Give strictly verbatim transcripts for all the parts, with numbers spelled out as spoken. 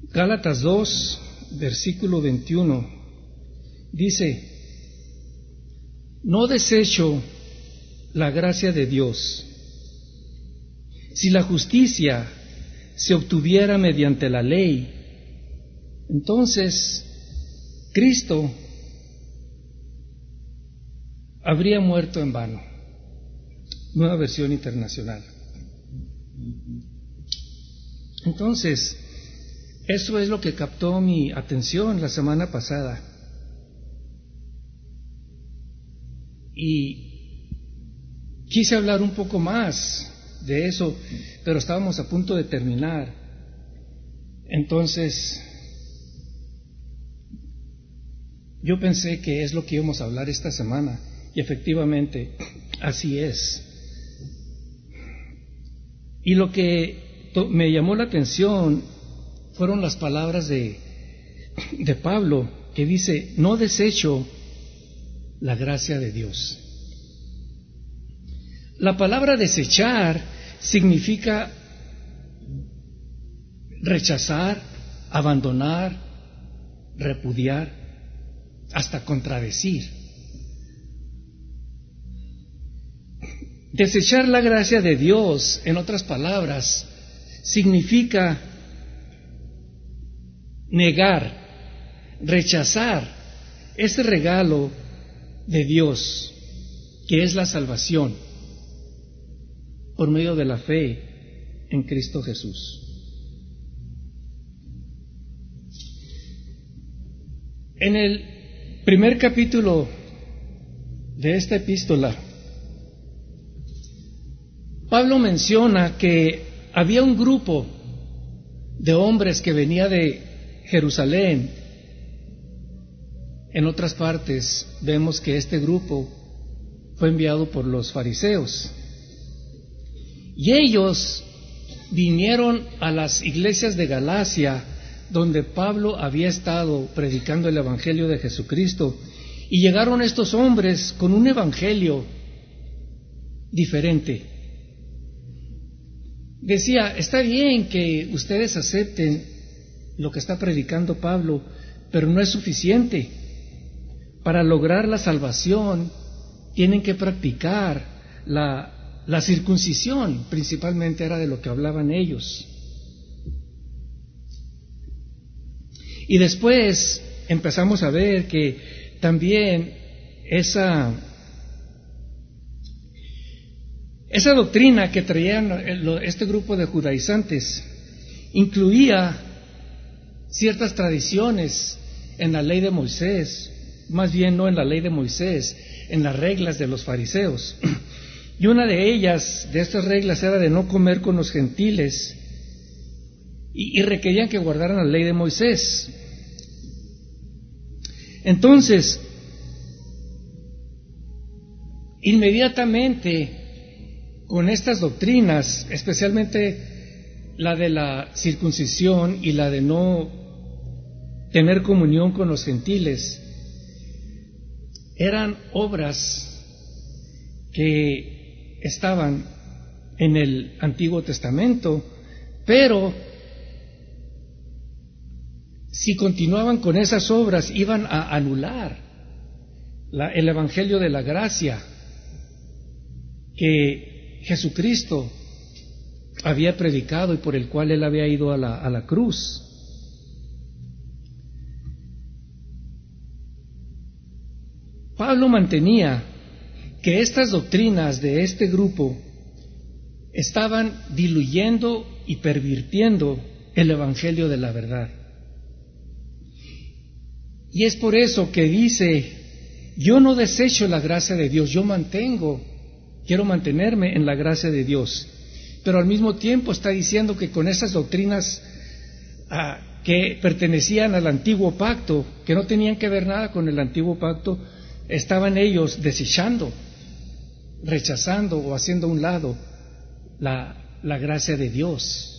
Gálatas dos, versículo veintiuno, dice: no desecho la gracia de Dios. Si la justicia se obtuviera mediante la ley, entonces Cristo habría muerto en vano. Nueva versión internacional. Entonces, eso es lo que captó mi atención la semana pasada. Y quise hablar un poco más de eso, pero estábamos a punto de terminar. Entonces, yo pensé que es lo que íbamos a hablar esta semana, y efectivamente, así es. Y lo que to- me llamó la atención fueron las palabras de, de Pablo, que dice: no desecho la gracia de Dios. La palabra desechar significa rechazar, abandonar, repudiar, hasta contradecir. Desechar la gracia de Dios, en otras palabras, significa negar, rechazar ese regalo de Dios, que es la salvación por medio de la fe en Cristo Jesús. En el primer capítulo de esta epístola, Pablo menciona que había un grupo de hombres que venía de Jerusalén. En otras partes vemos que este grupo fue enviado por los fariseos. Y ellos vinieron a las iglesias de Galacia, donde Pablo había estado predicando el evangelio de Jesucristo, y llegaron estos hombres con un evangelio diferente. Decía: está bien que ustedes acepten lo que está predicando Pablo, pero no es suficiente. Para lograr la salvación tienen que practicar la La circuncisión, principalmente, era de lo que hablaban ellos. Y después empezamos a ver que también esa, esa doctrina que traían este grupo de judaizantes incluía ciertas tradiciones en la ley de Moisés, más bien no en la ley de Moisés, en las reglas de los fariseos. Y una de ellas, de estas reglas, era de no comer con los gentiles, y, y requerían que guardaran la ley de Moisés. Entonces, inmediatamente, con estas doctrinas, especialmente la de la circuncisión y la de no tener comunión con los gentiles, eran obras que estaban en el Antiguo Testamento, pero si continuaban con esas obras iban a anular la, el Evangelio de la gracia que Jesucristo había predicado y por el cual él había ido a la, a la cruz. Pablo mantenía que estas doctrinas de este grupo estaban diluyendo y pervirtiendo el Evangelio de la verdad. Y es por eso que dice: yo no desecho la gracia de Dios, yo mantengo, quiero mantenerme en la gracia de Dios. Pero al mismo tiempo está diciendo que con esas doctrinas ah, que pertenecían al antiguo pacto, que no tenían que ver nada con el antiguo pacto, estaban ellos desechando, rechazando o haciendo a un lado la, la gracia de Dios.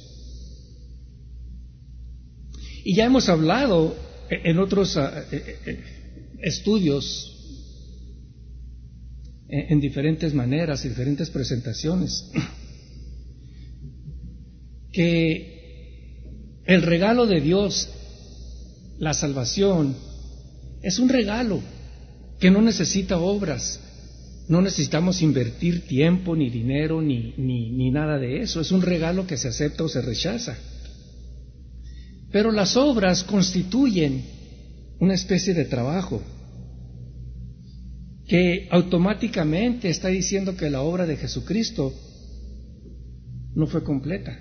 Y ya hemos hablado en otros uh, estudios, en, en diferentes maneras y diferentes presentaciones, que El regalo de Dios, la salvación, es un regalo que no necesita obras. No necesitamos invertir tiempo, ni dinero, ni, ni, ni nada de eso. Es un regalo que se acepta o se rechaza. Pero las obras constituyen una especie de trabajo que automáticamente está diciendo que la obra de Jesucristo no fue completa.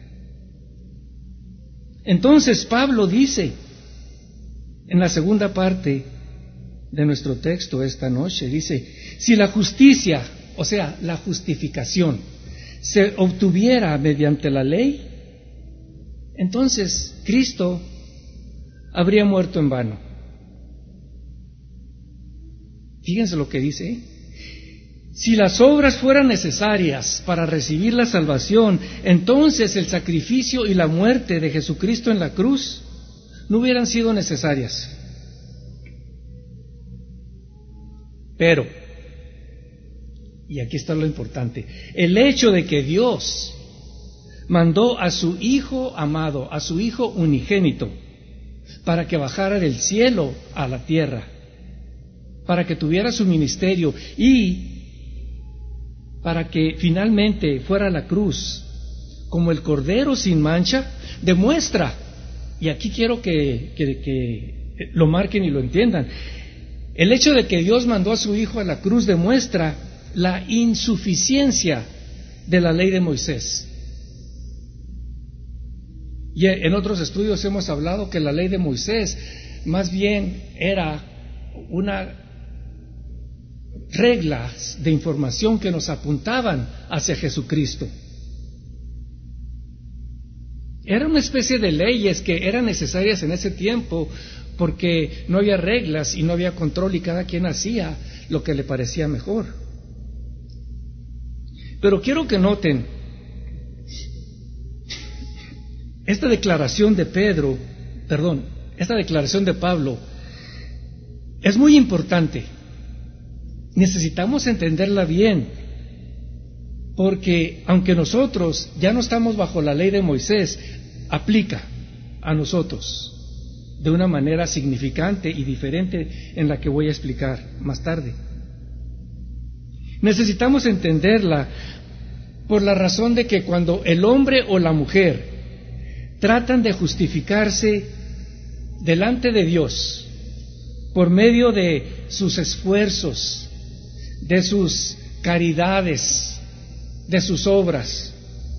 Entonces Pablo dice en la segunda parte de nuestro texto esta noche, dice, si la justicia, o sea, la justificación, se obtuviera mediante la ley, entonces Cristo habría muerto en vano. Fíjense lo que dice. Si las obras fueran necesarias para recibir la salvación, entonces el sacrificio y la muerte de Jesucristo en la cruz no hubieran sido necesarias. Pero, y aquí está lo importante, el hecho de que Dios mandó a su Hijo amado, a su Hijo unigénito, para que bajara del cielo a la tierra, para que tuviera su ministerio y para que finalmente fuera a la cruz como el Cordero sin mancha, demuestra, y aquí quiero que, que, que lo marquen y lo entiendan, el hecho de que Dios mandó a su Hijo a la cruz demuestra la insuficiencia de la ley de Moisés. Y en otros estudios hemos hablado que la ley de Moisés más bien era una reglas de información que nos apuntaban hacia Jesucristo. Era una especie de leyes que eran necesarias en ese tiempo porque no había reglas y no había control y cada quien hacía lo que le parecía mejor. Pero quiero que noten esta declaración de Pedro, perdón, esta declaración de Pablo es muy importante. Necesitamos entenderla bien, porque aunque nosotros ya no estamos bajo la ley de Moisés, aplica a nosotros de una manera significante y diferente en la que voy a explicar más tarde. Necesitamos entenderla por la razón de que cuando el hombre o la mujer tratan de justificarse delante de Dios por medio de sus esfuerzos, de sus caridades, de sus obras.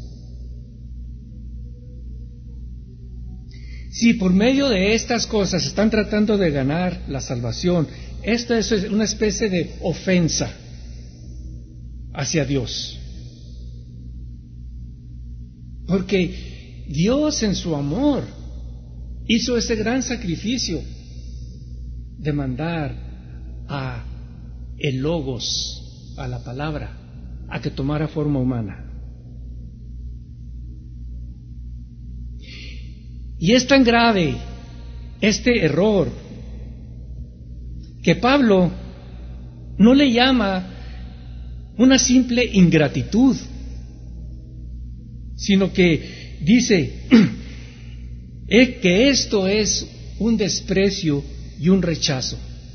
Si por medio de estas cosas están tratando de ganar la salvación, esto es una especie de ofensa hacia Dios. Porque Dios en su amor hizo ese gran sacrificio de mandar a el Logos, a la palabra, a que tomara forma humana. Y es tan grave este error que Pablo no le llama una simple ingratitud, sino que dice que esto es un desprecio y un rechazo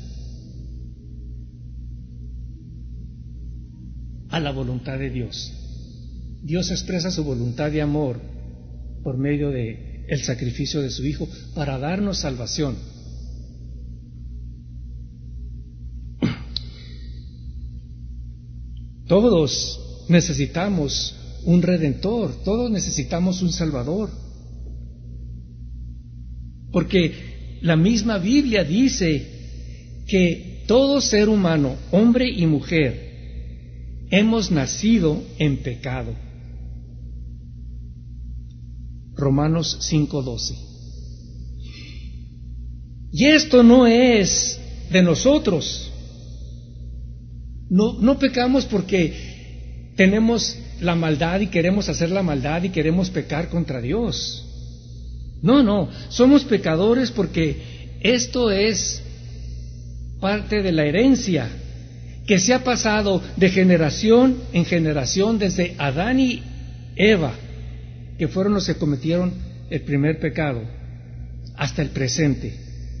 a la voluntad de Dios. Dios expresa su voluntad de amor por medio de el sacrificio de su Hijo para darnos salvación. Todos necesitamos un Redentor, todos necesitamos un Salvador, porque la misma Biblia dice que todo ser humano, hombre y mujer, hemos nacido en pecado. Romanos cinco doce. Y esto no es de nosotros. No, no pecamos porque tenemos la maldad y queremos hacer la maldad y queremos pecar contra Dios. No, no, somos pecadores porque esto es parte de la herencia que se ha pasado de generación en generación desde Adán y Eva, que fueron los que cometieron el primer pecado, hasta el presente.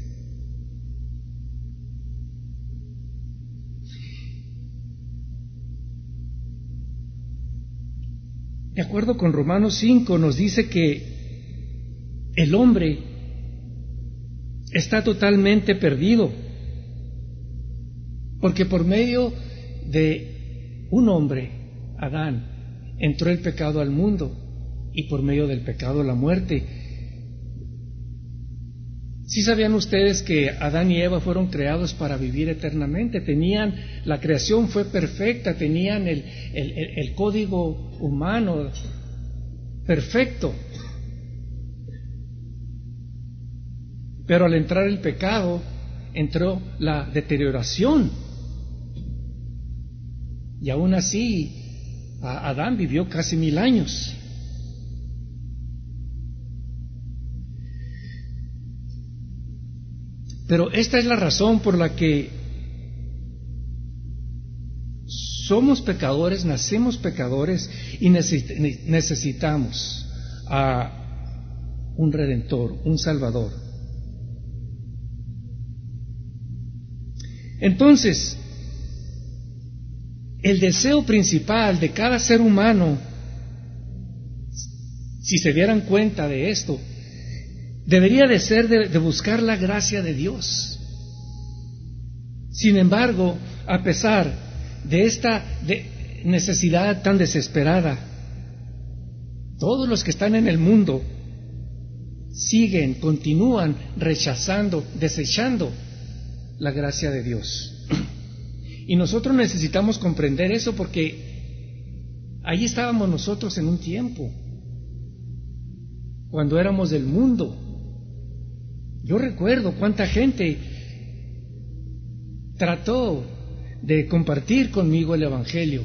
De acuerdo con Romanos cinco, nos dice que el hombre está totalmente perdido, porque por medio de un hombre, Adán, entró el pecado al mundo, y por medio del pecado la muerte. ¿Sí sabían ustedes que Adán y Eva fueron creados para vivir eternamente? Tenían, la creación fue perfecta, tenían el, el, el, el código humano perfecto. Pero al entrar el pecado, entró la deterioración. Y aún así, Adán vivió casi mil años. Pero esta es la razón por la que somos pecadores, nacemos pecadores y necesitamos a un Redentor, un Salvador. Entonces, el deseo principal de cada ser humano, si se dieran cuenta de esto, debería de ser de, de buscar la gracia de Dios. Sin embargo, a pesar de esta de necesidad tan desesperada, todos los que están en el mundo siguen, continúan rechazando, desechando la gracia de Dios. Y nosotros necesitamos comprender eso, porque ahí estábamos nosotros en un tiempo, cuando éramos del mundo. Yo recuerdo cuánta gente trató de compartir conmigo el Evangelio,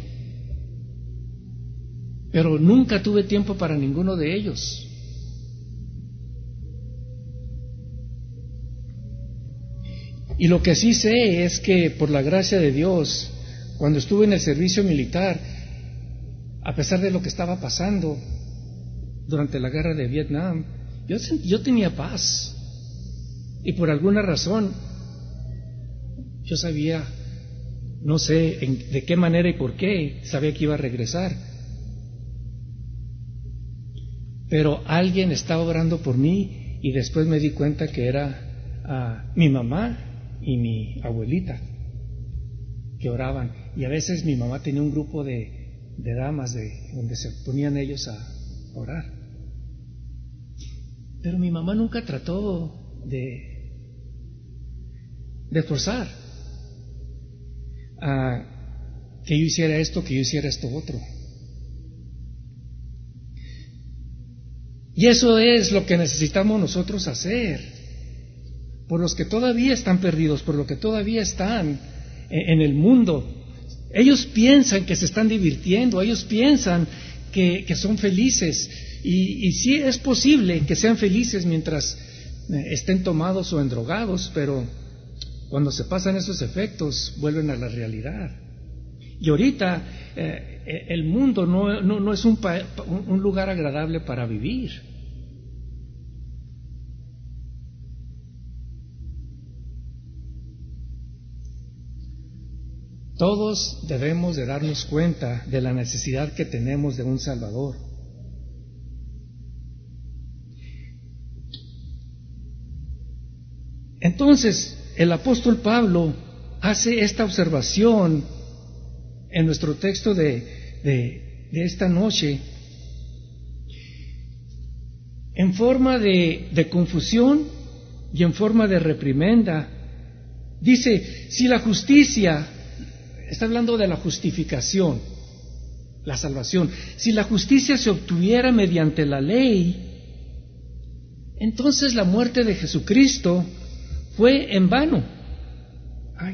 pero nunca tuve tiempo para ninguno de ellos. Y lo que sí sé es que por la gracia de Dios, cuando estuve en el servicio militar, a pesar de lo que estaba pasando durante la guerra de Vietnam, yo, yo tenía paz. Y por alguna razón, yo sabía, no sé en, de qué manera y por qué, sabía que iba a regresar. Pero alguien estaba orando por mí y después me di cuenta que era uh, mi mamá y mi abuelita que oraban. Y a veces mi mamá tenía un grupo de, de damas de, donde se ponían ellos a orar. Pero mi mamá nunca trató de de forzar a que yo hiciera esto, que yo hiciera esto otro. Y eso es lo que necesitamos nosotros hacer, por los que todavía están perdidos, por los que todavía están en el mundo. Ellos piensan que se están divirtiendo, ellos piensan que, que son felices, y, y sí es posible que sean felices mientras estén tomados o endrogados, pero cuando se pasan esos efectos, vuelven a la realidad. Y ahorita eh, el mundo no, no, no es un, pa, un lugar agradable para vivir. Todos debemos de darnos cuenta de la necesidad que tenemos de un Salvador. Entonces, el apóstol Pablo hace esta observación en nuestro texto de, de, de esta noche en forma de, de confusión y en forma de reprimenda. Dice, si la justicia, está hablando de la justificación, la salvación, si la justicia se obtuviera mediante la ley, entonces la muerte de Jesucristo fue en vano. Ay.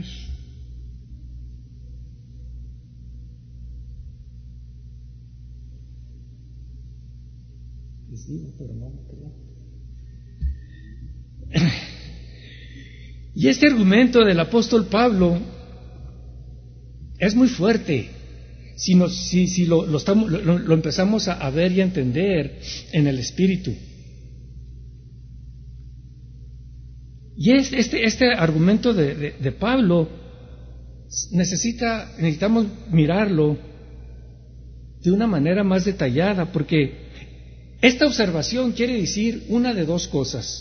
Les digo, pero no me creo. Y este argumento del apóstol Pablo es muy fuerte. Si, nos, si, si lo, lo, estamos, lo, lo empezamos a, a ver y a entender en el Espíritu. Y es, este, este argumento de, de, de Pablo necesita, necesitamos mirarlo de una manera más detallada, porque esta observación quiere decir una de dos cosas: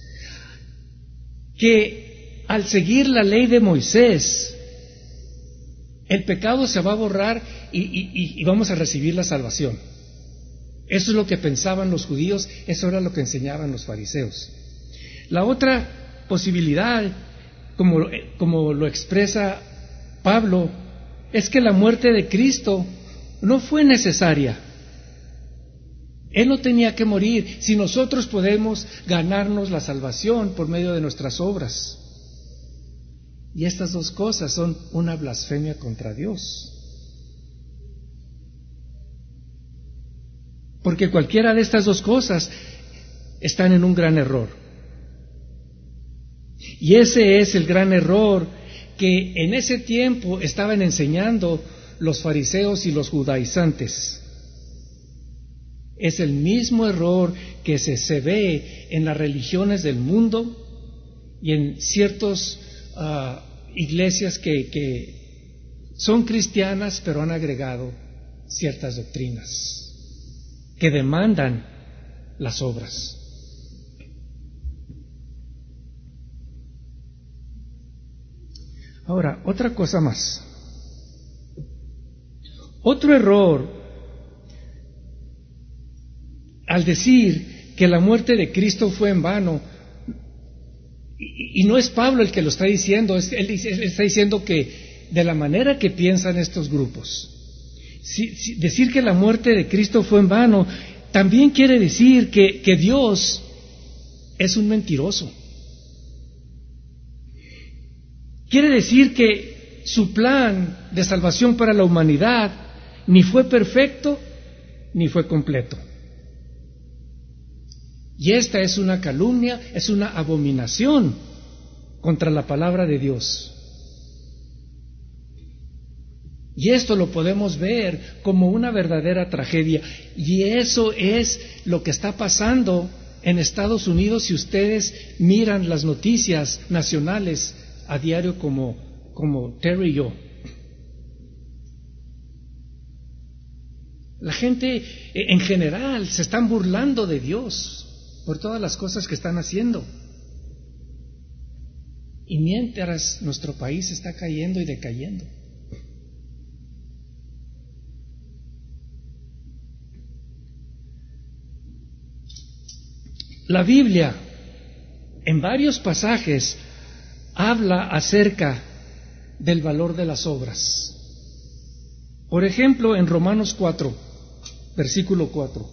que al seguir la ley de Moisés, el pecado se va a borrar y, y, y vamos a recibir la salvación. Eso es lo que pensaban los judíos, eso era lo que enseñaban los fariseos. La otra posibilidad, como, como lo expresa Pablo, es que la muerte de Cristo no fue necesaria. Él no tenía que morir si nosotros podemos ganarnos la salvación por medio de nuestras obras. Y estas dos cosas son una blasfemia contra Dios. Porque cualquiera de estas dos cosas están en un gran error. Y ese es el gran error que en ese tiempo estaban enseñando los fariseos y los judaizantes. Es el mismo error que se, se ve en las religiones del mundo y en ciertas uh, iglesias que, que son cristianas, pero han agregado ciertas doctrinas que demandan las obras. Ahora, otra cosa más. Otro error al decir que la muerte de Cristo fue en vano, y, y no es Pablo el que lo está diciendo, es, él, él está diciendo que de la manera que piensan estos grupos, si, si, decir que la muerte de Cristo fue en vano, también quiere decir que, que Dios es un mentiroso. Quiere decir que su plan de salvación para la humanidad ni fue perfecto ni fue completo. Y esta es una calumnia, es una abominación contra la palabra de Dios. Y esto lo podemos ver como una verdadera tragedia. Y eso es lo que está pasando en Estados Unidos si ustedes miran las noticias nacionales a diario como, como Terry y yo. La gente en general se están burlando de Dios por todas las cosas que están haciendo. Y mientras nuestro país está cayendo y decayendo. La Biblia, en varios pasajes, habla acerca del valor de las obras. Por ejemplo, en Romanos cuatro, versículo cuatro.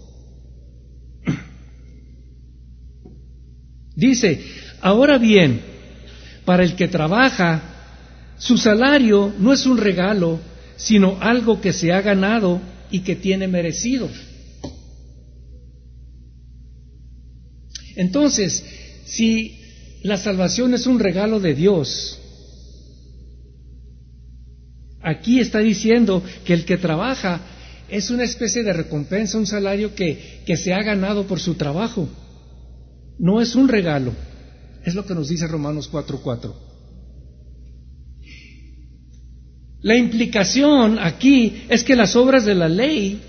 Dice: ahora bien, para el que trabaja, su salario no es un regalo, sino algo que se ha ganado y que tiene merecido. Entonces, si la salvación es un regalo de Dios, aquí está diciendo que el que trabaja es una especie de recompensa, un salario que, que se ha ganado por su trabajo. No es un regalo. Es lo que nos dice Romanos cuatro cuatro. La implicación aquí es que las obras de la ley,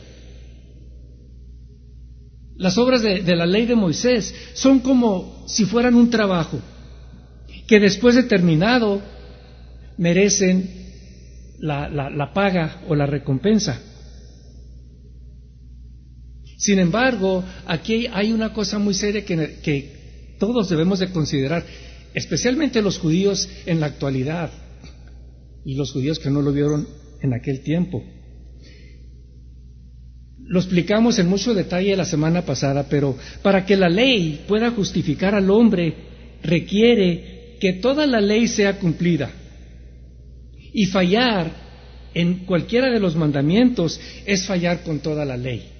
las obras de, de la ley de Moisés, son como si fueran un trabajo, que después de terminado merecen la, la, la paga o la recompensa. Sin embargo, aquí hay una cosa muy seria que, que todos debemos de considerar, especialmente los judíos en la actualidad y los judíos que no lo vieron en aquel tiempo. Lo explicamos en mucho detalle la semana pasada, pero para que la ley pueda justificar al hombre, requiere que toda la ley sea cumplida. Y fallar en cualquiera de los mandamientos es fallar con toda la ley.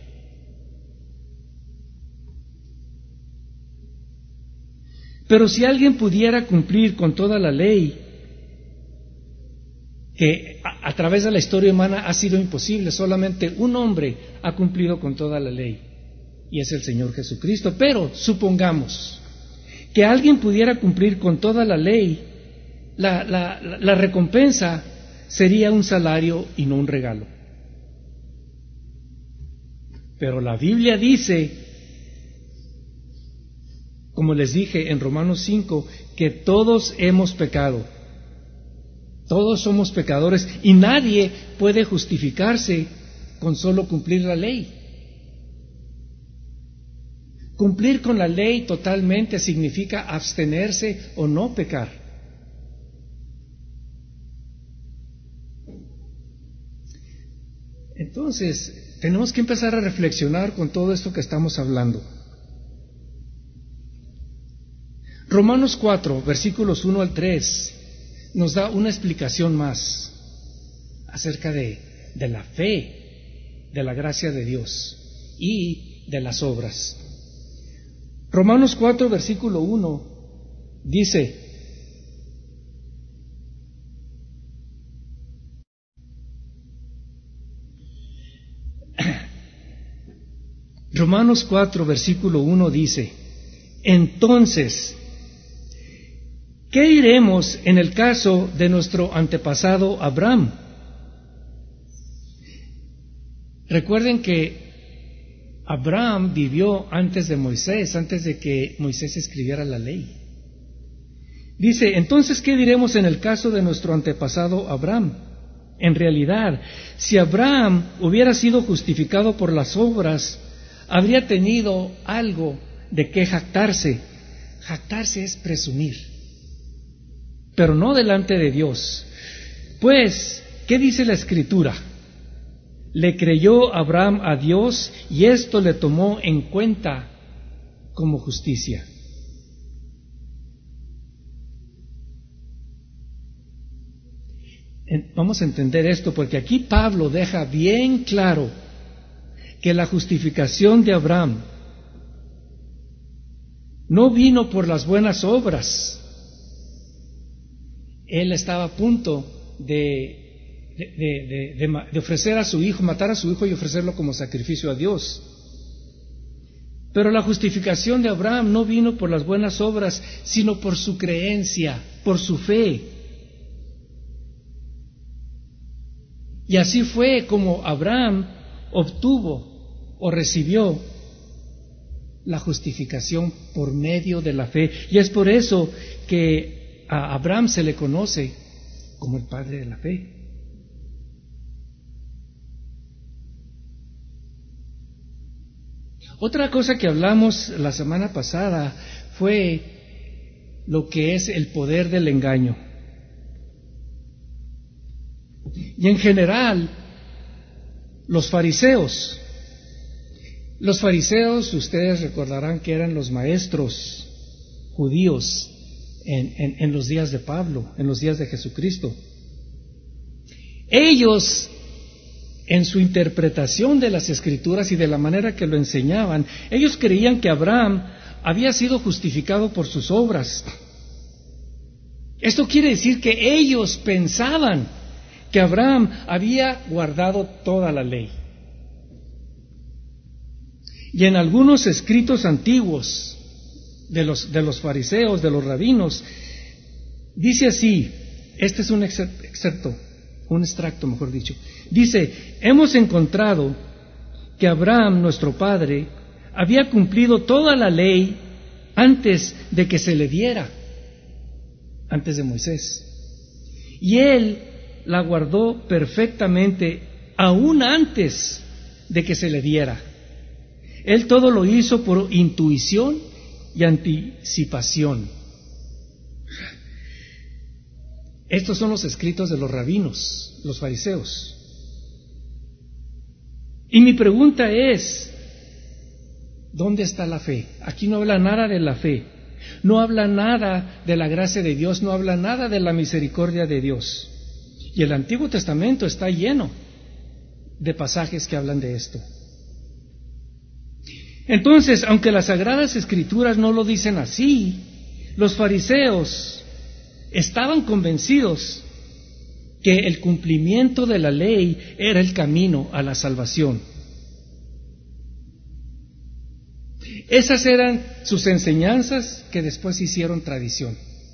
Pero si alguien pudiera cumplir con toda la ley, que a, a través de la historia humana ha sido imposible, solamente un hombre ha cumplido con toda la ley, y es el Señor Jesucristo. Pero supongamos que alguien pudiera cumplir con toda la ley, la, la, la recompensa sería un salario y no un regalo. Pero la Biblia dice, como les dije en Romanos cinco, que todos hemos pecado. Todos somos pecadores y nadie puede justificarse con solo cumplir la ley. Cumplir con la ley totalmente significa abstenerse o no pecar. Entonces, tenemos que empezar a reflexionar con todo esto que estamos hablando. Romanos cuatro, versículos uno al tres, nos da una explicación más acerca de, de la fe, de la gracia de Dios y de las obras. Romanos cuatro, versículo uno, dice: Romanos cuatro, versículo uno dice: entonces, ¿qué diremos en el caso de nuestro antepasado Abraham? Recuerden que Abraham vivió antes de Moisés, antes de que Moisés escribiera la ley. Dice, entonces, ¿qué diremos en el caso de nuestro antepasado Abraham? En realidad, si Abraham hubiera sido justificado por las obras, habría tenido algo de qué jactarse. Jactarse es presumir, pero no delante de Dios. Pues, ¿qué dice la Escritura? Le creyó Abraham a Dios y esto le tomó en cuenta como justicia. Vamos a entender esto porque aquí Pablo deja bien claro que la justificación de Abraham no vino por las buenas obras. Él estaba a punto de De, de, de, de ofrecer a su hijo, matar a su hijo y ofrecerlo como sacrificio a Dios. Pero la justificación de Abraham no vino por las buenas obras, sino por su creencia, por su fe. Y así fue como Abraham obtuvo o recibió la justificación por medio de la fe. Y es por eso que a Abraham se le conoce como el padre de la fe. Otra cosa que hablamos la semana pasada fue lo que es el poder del engaño. Y en general, los fariseos, los fariseos, ustedes recordarán que eran los maestros judíos en, en, en los días de Pablo, en los días de Jesucristo. Ellos, en su interpretación de las Escrituras y de la manera que lo enseñaban, ellos creían que Abraham había sido justificado por sus obras. Esto quiere decir que ellos pensaban que Abraham había guardado toda la ley. Y en algunos escritos antiguos de los, de los fariseos, de los rabinos, dice así, este es un excerto, un extracto mejor dicho, dice, hemos encontrado que Abraham, nuestro padre, había cumplido toda la ley antes de que se le diera, antes de Moisés. Y él la guardó perfectamente aún antes de que se le diera. Él todo lo hizo por intuición y anticipación. Estos son los escritos de los rabinos, los fariseos. Y mi pregunta es, ¿dónde está la fe? Aquí no habla nada de la fe, no habla nada de la gracia de Dios, no habla nada de la misericordia de Dios. Y el Antiguo Testamento está lleno de pasajes que hablan de esto. Entonces, aunque las Sagradas Escrituras no lo dicen así, los fariseos estaban convencidos que el cumplimiento de la ley era el camino a la salvación. Esas eran sus enseñanzas que después hicieron tradición.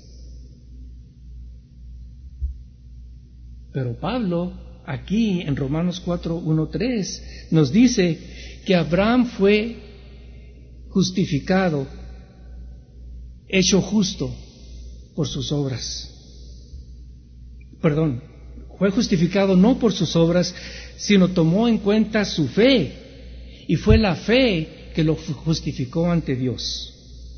Pero Pablo, aquí en Romanos cuatro, uno, tres, nos dice que Abraham fue justificado, hecho justo por sus obras. Perdón, fue justificado no por sus obras, sino tomó en cuenta su fe, y fue la fe que lo justificó ante Dios.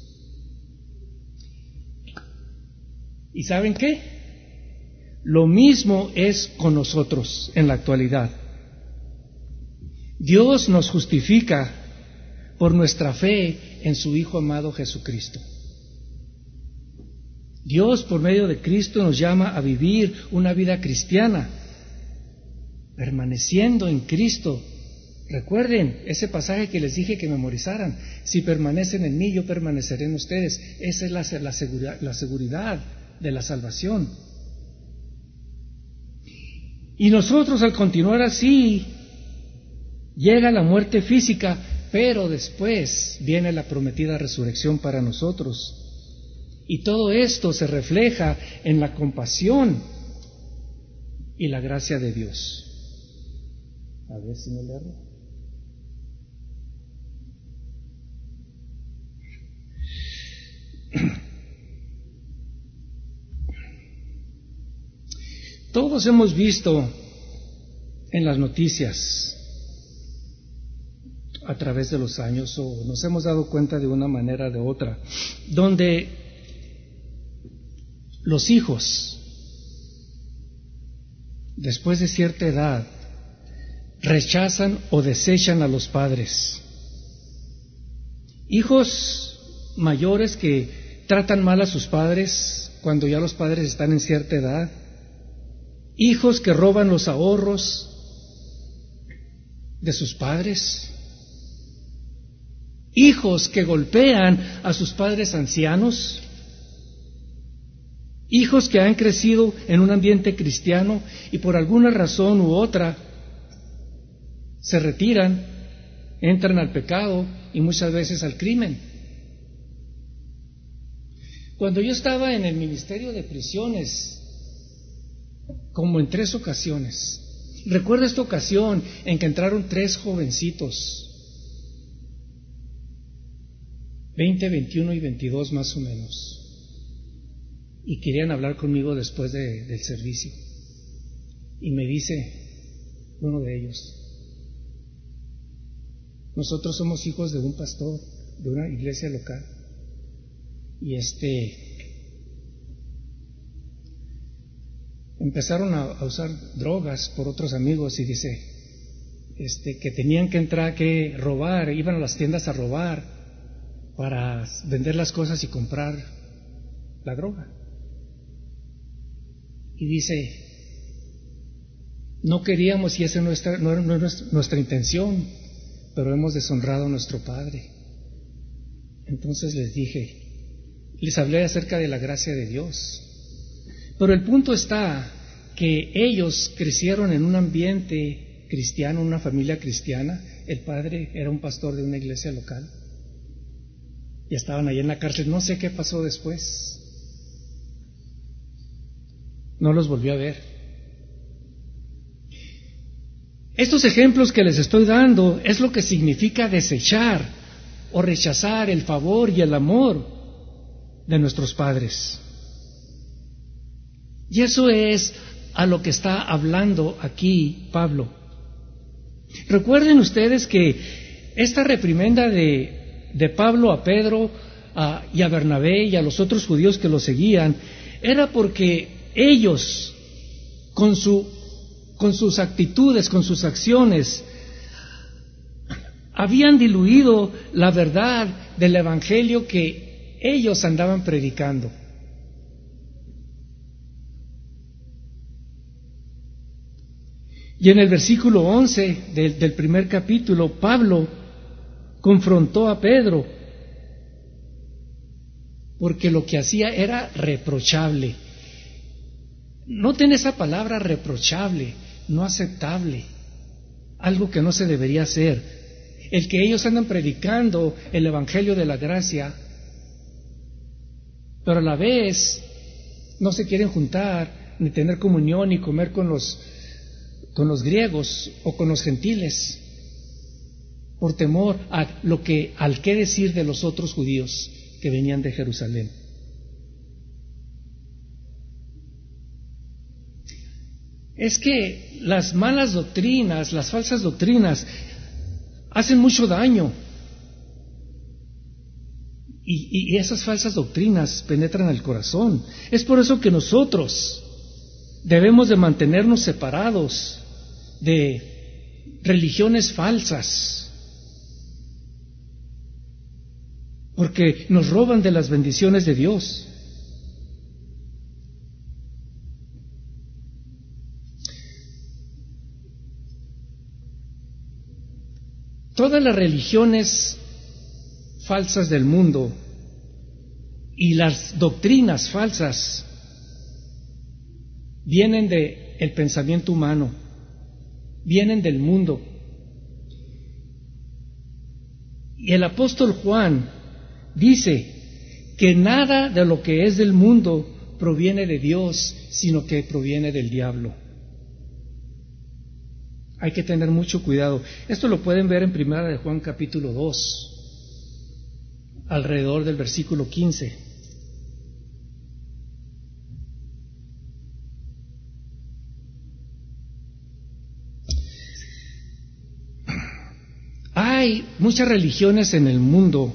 ¿Y saben qué? Lo mismo es con nosotros en la actualidad. Dios nos justifica por nuestra fe en su Hijo amado Jesucristo. Dios, por medio de Cristo, nos llama a vivir una vida cristiana, permaneciendo en Cristo. Recuerden ese pasaje que les dije que memorizaran: si permanecen en mí, yo permaneceré en ustedes. Esa es la, la, seguridad, la seguridad de la salvación. Y nosotros, al continuar así, llega la muerte física, pero después viene la prometida resurrección para nosotros. Y todo esto se refleja en la compasión y la gracia de Dios. A ver si no le hago. Todos hemos visto en las noticias a través de los años, o nos hemos dado cuenta de una manera o de otra, donde los hijos, después de cierta edad, rechazan o desechan a los padres. Hijos mayores que tratan mal a sus padres cuando ya los padres están en cierta edad. Hijos que roban los ahorros de sus padres. Hijos que golpean a sus padres ancianos. Hijos que han crecido en un ambiente cristiano y por alguna razón u otra se retiran, entran al pecado y muchas veces al crimen. Cuando yo estaba en el Ministerio de Prisiones, como en tres ocasiones, recuerdo esta ocasión en que entraron tres jovencitos, veinte, veintiuno y veintidós más o menos, y querían hablar conmigo después de, del servicio. Y me dice uno de ellos: nosotros somos hijos de un pastor de una iglesia local, y este empezaron a, a usar drogas por otros amigos, y dice este que tenían que entrar, que robar, iban a las tiendas a robar para vender las cosas y comprar la droga. Y dice: no queríamos, y esa no, está, no, no es nuestra, nuestra intención, pero hemos deshonrado a nuestro Padre. Entonces les dije, les hablé acerca de la gracia de Dios. Pero el punto está que ellos crecieron en un ambiente cristiano, una familia cristiana. El padre era un pastor de una iglesia local. Y estaban ahí en la cárcel. No sé qué pasó después. No los volví a ver. Estos ejemplos que les estoy dando es lo que significa desechar o rechazar el favor y el amor de nuestros padres. Y eso es a lo que está hablando aquí Pablo. Recuerden ustedes que esta reprimenda de, de Pablo a Pedro a, y a Bernabé y a los otros judíos que lo seguían era porque ellos, con, su, con sus actitudes, con sus acciones, habían diluido la verdad del evangelio que ellos andaban predicando. Y en el versículo once del, del primer capítulo, Pablo confrontó a Pedro porque lo que hacía era reprochable. Noten esa palabra reprochable, no aceptable, algo que no se debería hacer. el que ellos andan predicando el Evangelio de la gracia, pero a la vez no se quieren juntar, ni tener comunión, ni comer con los, con los griegos o con los gentiles, por temor a lo que, al qué decir de los otros judíos que venían de Jerusalén. Es que las malas doctrinas, las falsas doctrinas, hacen mucho daño. Y, y esas falsas doctrinas penetran al corazón. Es por eso que nosotros debemos de mantenernos separados de religiones falsas, porque nos roban de las bendiciones de Dios. Todas las religiones falsas del mundo y las doctrinas falsas vienen del pensamiento humano, vienen del mundo. Y el apóstol Juan dice que nada de lo que es del mundo proviene de Dios, sino que proviene del diablo. Hay que tener mucho cuidado. Esto lo pueden ver en Primera de Juan capítulo dos, alrededor del versículo quince. Hay muchas religiones en el mundo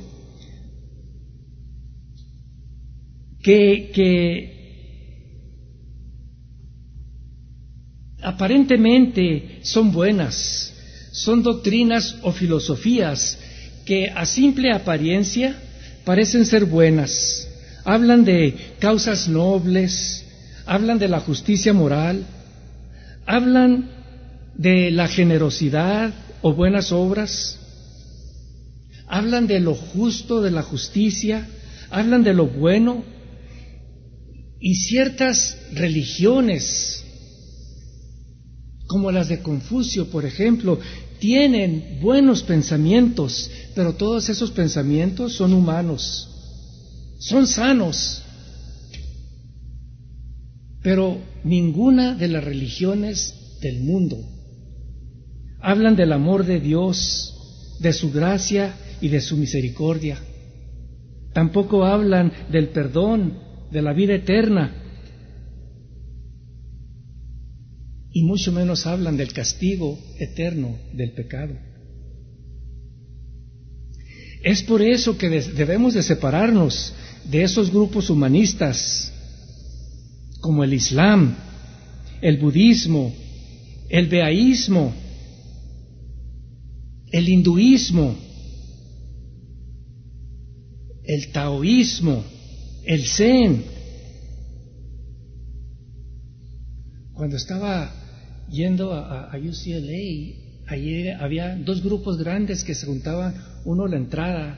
que, que aparentemente son buenas, son doctrinas o filosofías que a simple apariencia parecen ser buenas. Hablan de causas nobles, hablan de la justicia moral, hablan de la generosidad o buenas obras, hablan de lo justo, de la justicia, hablan de lo bueno. Y ciertas religiones, como las de Confucio, por ejemplo, tienen buenos pensamientos, pero todos esos pensamientos son humanos, son sanos. Pero ninguna de las religiones del mundo hablan del amor de Dios, de su gracia y de su misericordia. Tampoco hablan del perdón, de la vida eterna. Y mucho menos hablan del castigo eterno del pecado. Es por eso que debemos de separarnos de esos grupos humanistas como el Islam, el budismo, el beaísmo, el hinduismo, el taoísmo, el zen. Cuando estaba yendo a, a U C L A, allí había dos grupos grandes que se juntaban, uno a la entrada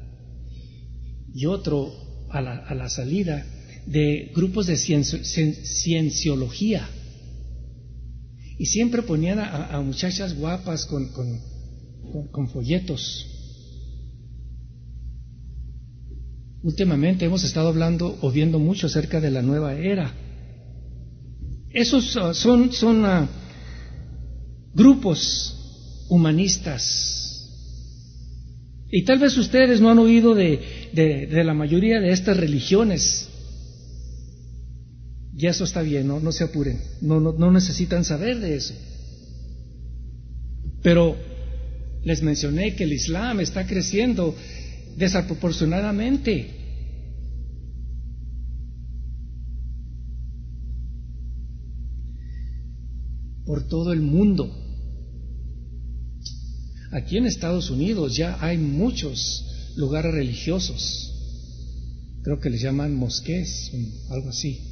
y otro a la, a la salida, de grupos de ciencio, cienciología. Y siempre ponían a, a muchachas guapas con, con, con, con folletos. Últimamente hemos estado hablando o viendo mucho acerca de la nueva era. Esos uh, son, son uh, grupos humanistas. Y tal vez ustedes no han oído de, de, de la mayoría de estas religiones. Y eso está bien, no, no se apuren, no, no, no necesitan saber de eso. Pero les mencioné que el Islam está creciendo desproporcionadamente. Por todo el mundo. Aquí en Estados Unidos ya hay muchos lugares religiosos. Creo que les llaman mosqués, algo así.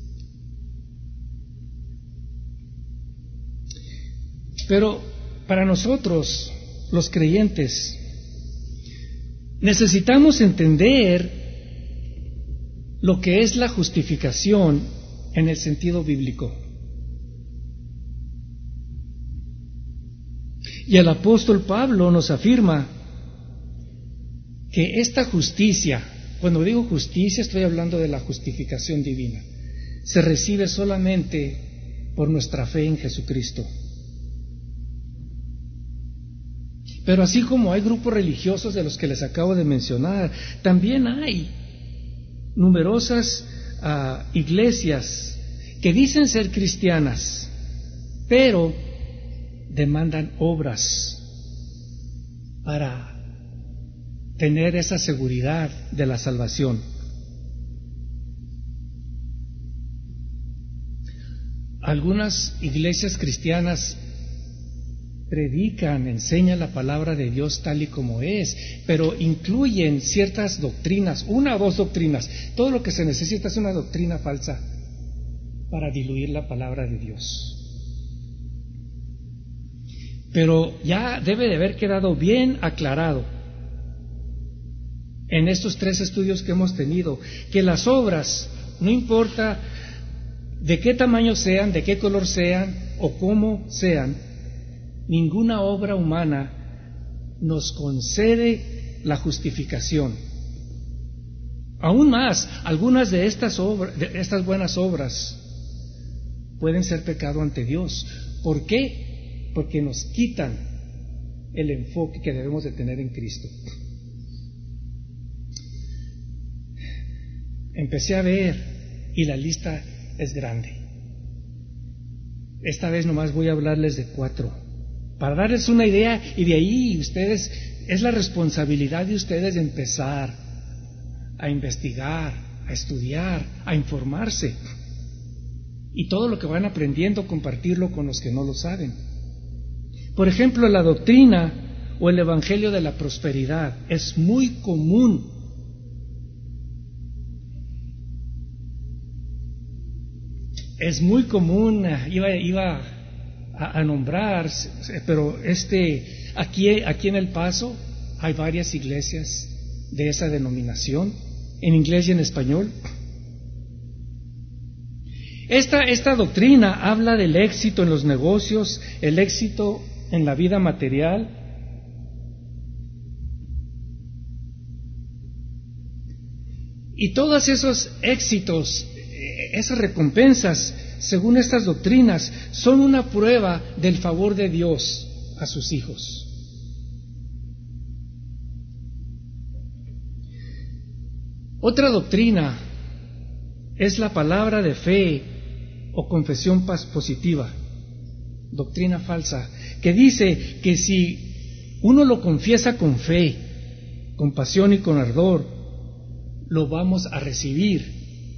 Pero para nosotros, los creyentes, necesitamos entender lo que es la justificación en el sentido bíblico. Y el apóstol Pablo nos afirma que esta justicia, cuando digo justicia estoy hablando de la justificación divina, se recibe solamente por nuestra fe en Jesucristo. Pero así como hay grupos religiosos de los que les acabo de mencionar, también hay numerosas uh, iglesias que dicen ser cristianas, pero demandan obras para tener esa seguridad de la salvación. Algunas iglesias cristianas predican, enseñan la palabra de Dios tal y como es, pero incluyen ciertas doctrinas, una o dos doctrinas. Todo lo que se necesita es una doctrina falsa para diluir la palabra de Dios. Pero ya debe de haber quedado bien aclarado en estos tres estudios que hemos tenido, que las obras, no importa de qué tamaño sean, de qué color sean o cómo sean, ninguna obra humana nos concede la justificación. Aún más, algunas de estas obras, de estas buenas obras pueden ser pecado ante Dios. ¿Por qué? Porque nos quitan el enfoque que debemos de tener en Cristo. Empecé a ver y la lista es grande. Esta vez nomás voy a hablarles de cuatro, para darles una idea, y de ahí ustedes, es la responsabilidad de ustedes de empezar a investigar, a estudiar, a informarse, y todo lo que van aprendiendo compartirlo con los que no lo saben. Por ejemplo, la doctrina o el evangelio de la prosperidad es muy común. Es muy común, iba, iba a, a nombrar, pero este, aquí, aquí en El Paso hay varias iglesias de esa denominación, en inglés y en español. Esta, esta doctrina habla del éxito en los negocios, el éxito en la vida material. Y todos esos éxitos, esas recompensas, según estas doctrinas, son una prueba del favor de Dios a sus hijos. Otra doctrina es la palabra de fe o confesión positiva, doctrina falsa, que dice que si uno lo confiesa con fe, con pasión y con ardor, lo vamos a recibir.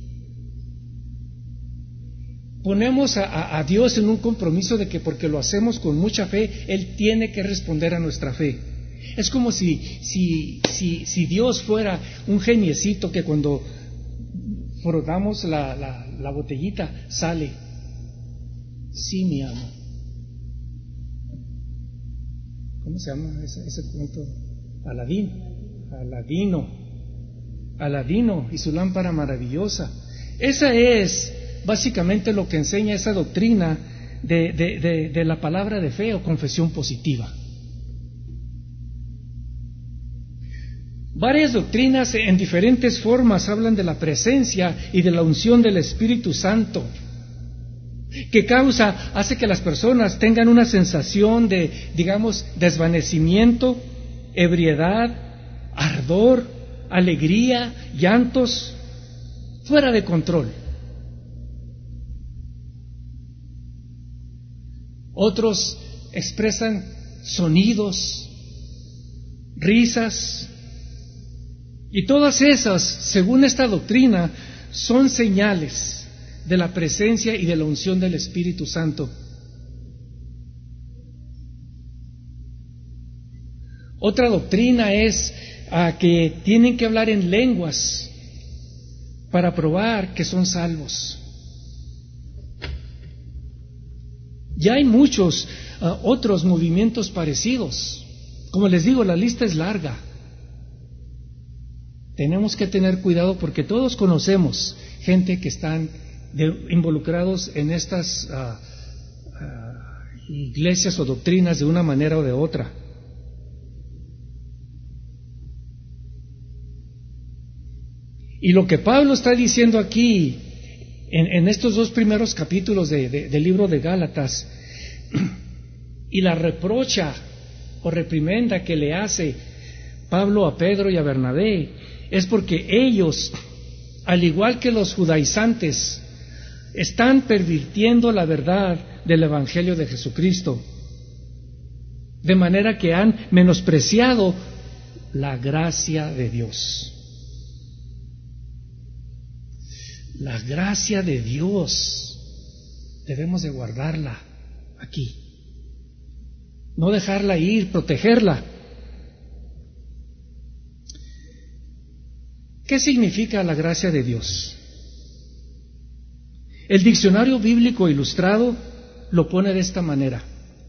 Ponemos a, a, a Dios en un compromiso de que porque lo hacemos con mucha fe, Él tiene que responder a nuestra fe. Es como si, si, si, si Dios fuera un geniecito que cuando frotamos la, la, la botellita sale: sí, mi amo. ¿Cómo se llama ese, ese cuento? Aladín, Aladino, Aladino y su lámpara maravillosa. Esa es básicamente lo que enseña esa doctrina de, de, de, de la palabra de fe o confesión positiva. Varias doctrinas en diferentes formas hablan de la presencia y de la unción del Espíritu Santo, que causa, hace que las personas tengan una sensación de, digamos, desvanecimiento, ebriedad, ardor, alegría, llantos, fuera de control. Otros expresan sonidos, risas, y todas esas, según esta doctrina, son señales de la presencia y de la unción del Espíritu Santo. Otra doctrina es uh, que tienen que hablar en lenguas para probar que son salvos. Ya hay muchos uh, otros movimientos parecidos. Como les digo, la lista es larga. Tenemos que tener cuidado porque todos conocemos gente que están de, involucrados en estas uh, uh, iglesias o doctrinas de una manera o de otra. Y lo que Pablo está diciendo aquí, en, en estos dos primeros capítulos de, de, del libro de Gálatas, y la reprocha o reprimenda que le hace Pablo a Pedro y a Bernabé, es porque ellos, al igual que los judaizantes, están pervirtiendo la verdad del Evangelio de Jesucristo, de manera que han menospreciado la gracia de Dios. La gracia de Dios debemos de guardarla aquí, no dejarla ir, protegerla. ¿Qué significa la gracia de Dios? El diccionario bíblico ilustrado lo pone de esta manera: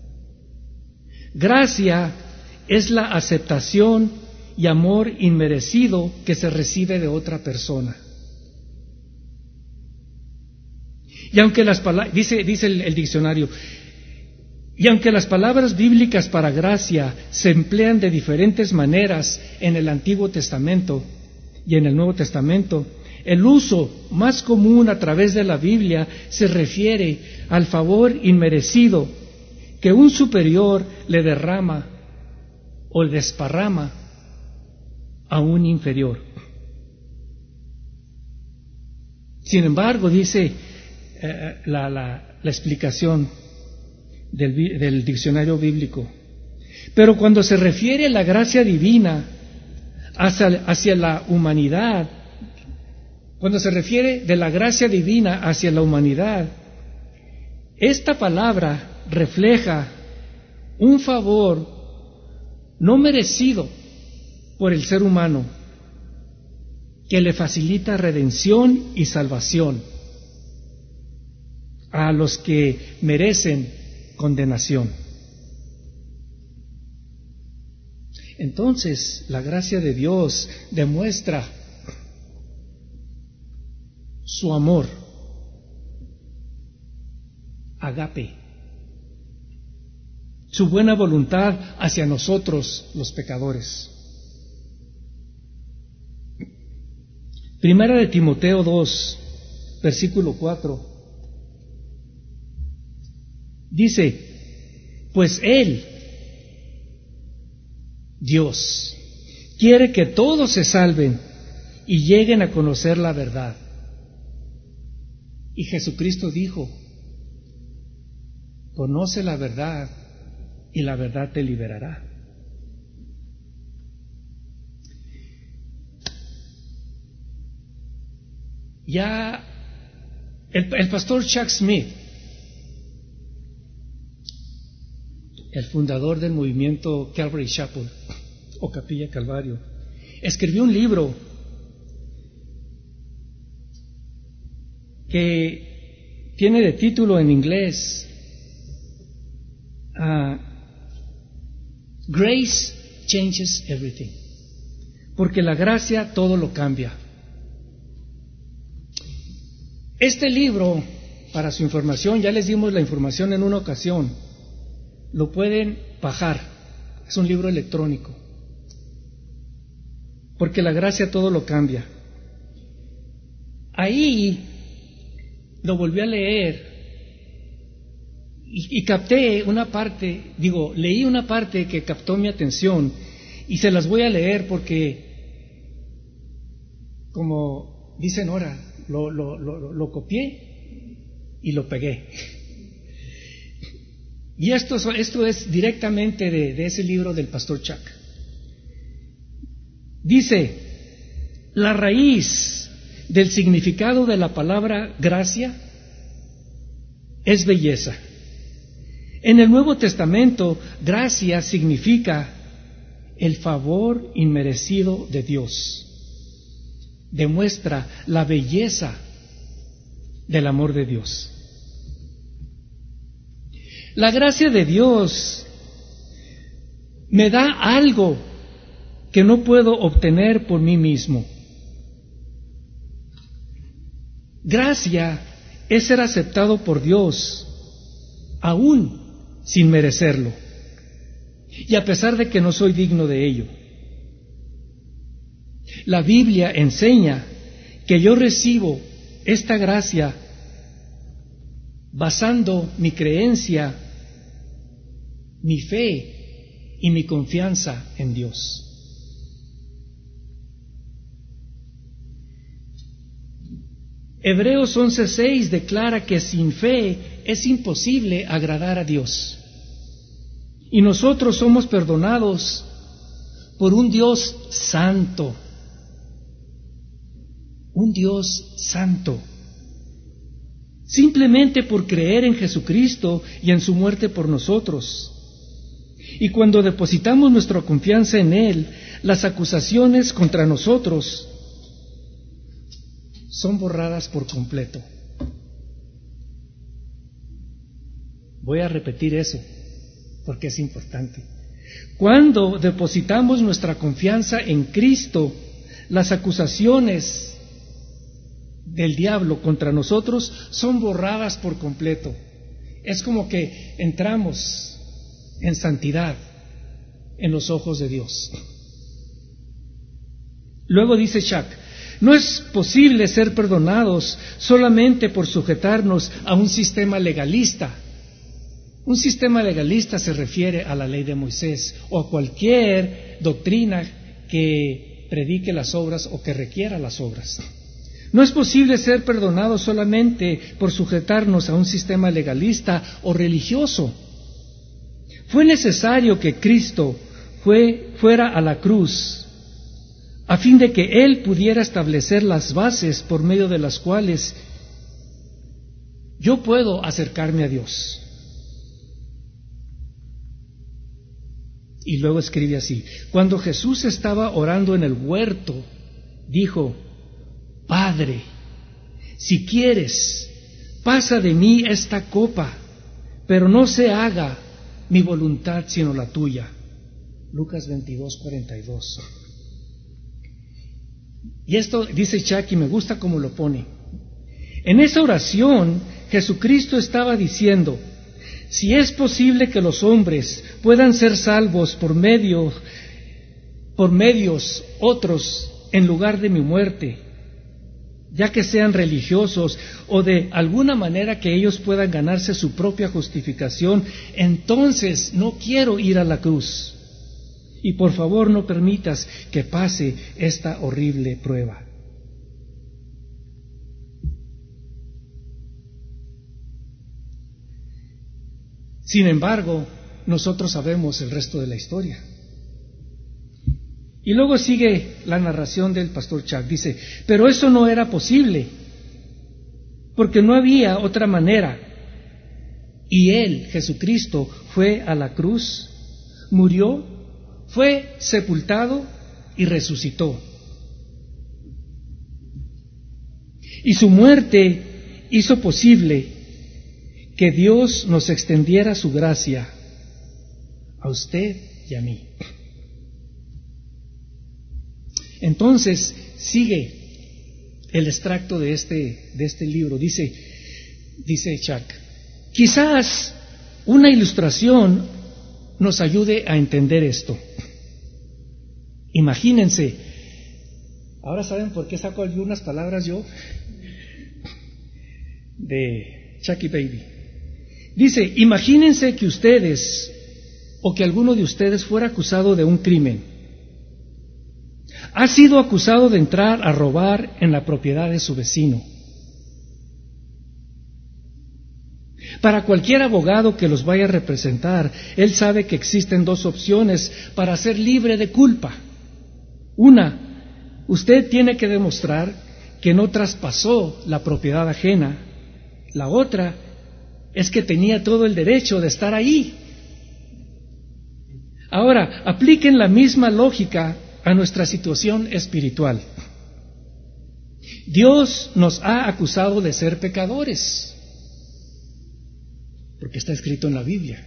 gracia es la aceptación y amor inmerecido que se recibe de otra persona. Y aunque las palabras, dice, dice el, el diccionario, y aunque las palabras bíblicas para gracia se emplean de diferentes maneras en el Antiguo Testamento y en el Nuevo Testamento, el uso más común a través de la Biblia se refiere al favor inmerecido que un superior le derrama o le desparrama a un inferior. Sin embargo, dice eh, la, la, la explicación del, del diccionario bíblico, pero cuando se refiere a la gracia divina hacia, hacia la humanidad, cuando se refiere de la gracia divina hacia la humanidad, esta palabra refleja un favor no merecido por el ser humano, que le facilita redención y salvación a los que merecen condenación. Entonces, la gracia de Dios demuestra su amor, agape, su buena voluntad hacia nosotros los pecadores. Primera de Timoteo dos, versículo cuatro, dice: pues Él, Dios, quiere que todos se salven y lleguen a conocer la verdad. Y Jesucristo dijo: conoce la verdad y la verdad te liberará. Ya el, el pastor Chuck Smith, el fundador del movimiento Calvary Chapel o Capilla Calvario, escribió un libro que tiene de título en inglés uh, Grace Changes Everything, porque la gracia todo lo cambia. Este libro, para su información, ya les dimos la información en una ocasión, lo pueden bajar, es un libro electrónico, porque la gracia todo lo cambia. Ahí lo volví a leer y, y capté una parte, digo, leí una parte que captó mi atención y se las voy a leer porque, como dice Nora, lo, lo, lo, lo copié y lo pegué. Y esto, esto es directamente de, de ese libro del pastor Chuck. Dice: la raíz del significado de la palabra gracia es belleza. En el Nuevo Testamento, gracia significa el favor inmerecido de Dios. Demuestra la belleza del amor de Dios. La gracia de Dios me da algo que no puedo obtener por mí mismo. Gracia es ser aceptado por Dios, aún sin merecerlo, y a pesar de que no soy digno de ello. La Biblia enseña que yo recibo esta gracia basando mi creencia, mi fe y mi confianza en Dios. Hebreos once seis declara que sin fe es imposible agradar a Dios. Y nosotros somos perdonados por un Dios santo. Un Dios santo. Simplemente por creer en Jesucristo y en su muerte por nosotros. Y cuando depositamos nuestra confianza en Él, las acusaciones contra nosotros son borradas por completo. Voy a repetir eso, porque es importante. Cuando depositamos nuestra confianza en Cristo, las acusaciones del diablo contra nosotros son borradas por completo. Es como que entramos en santidad en los ojos de Dios. Luego dice Chuck, no es posible ser perdonados solamente por sujetarnos a un sistema legalista. Un sistema legalista se refiere a la ley de Moisés o a cualquier doctrina que predique las obras o que requiera las obras. No es posible ser perdonados solamente por sujetarnos a un sistema legalista o religioso. Fue necesario que Cristo fue, fuera a la cruz a fin de que Él pudiera establecer las bases por medio de las cuales yo puedo acercarme a Dios. Y luego escribe así, cuando Jesús estaba orando en el huerto, dijo, Padre, si quieres, pasa de mí esta copa, pero no se haga mi voluntad sino la tuya. Lucas veintidós, cuarenta y dos. Y esto dice Chuck y me gusta cómo lo pone. En esa oración, Jesucristo estaba diciendo, si es posible que los hombres puedan ser salvos por medio, por medios otros en lugar de mi muerte, ya que sean religiosos o de alguna manera que ellos puedan ganarse su propia justificación, entonces no quiero ir a la cruz. Y por favor no permitas que pase esta horrible prueba. Sin embargo, nosotros sabemos el resto de la historia. Y luego sigue la narración del pastor Chuck. Dice, pero eso no era posible, porque no había otra manera. Y Él, Jesucristo, fue a la cruz, murió, fue sepultado y resucitó. Y su muerte hizo posible que Dios nos extendiera su gracia a usted y a mí. Entonces sigue el extracto de este, de este libro. Dice, dice Chuck, quizás una ilustración nos ayude a entender esto. Imagínense, ahora saben por qué saco algunas palabras yo de Chucky Baby. Dice, imagínense que ustedes o que alguno de ustedes fuera acusado de un crimen. Ha sido acusado de entrar a robar en la propiedad de su vecino. Para cualquier abogado que los vaya a representar, él sabe que existen dos opciones para ser libre de culpa. Una, usted tiene que demostrar que no traspasó la propiedad ajena. La otra es que tenía todo el derecho de estar ahí. Ahora, apliquen la misma lógica a nuestra situación espiritual. Dios nos ha acusado de ser pecadores, porque está escrito en la Biblia.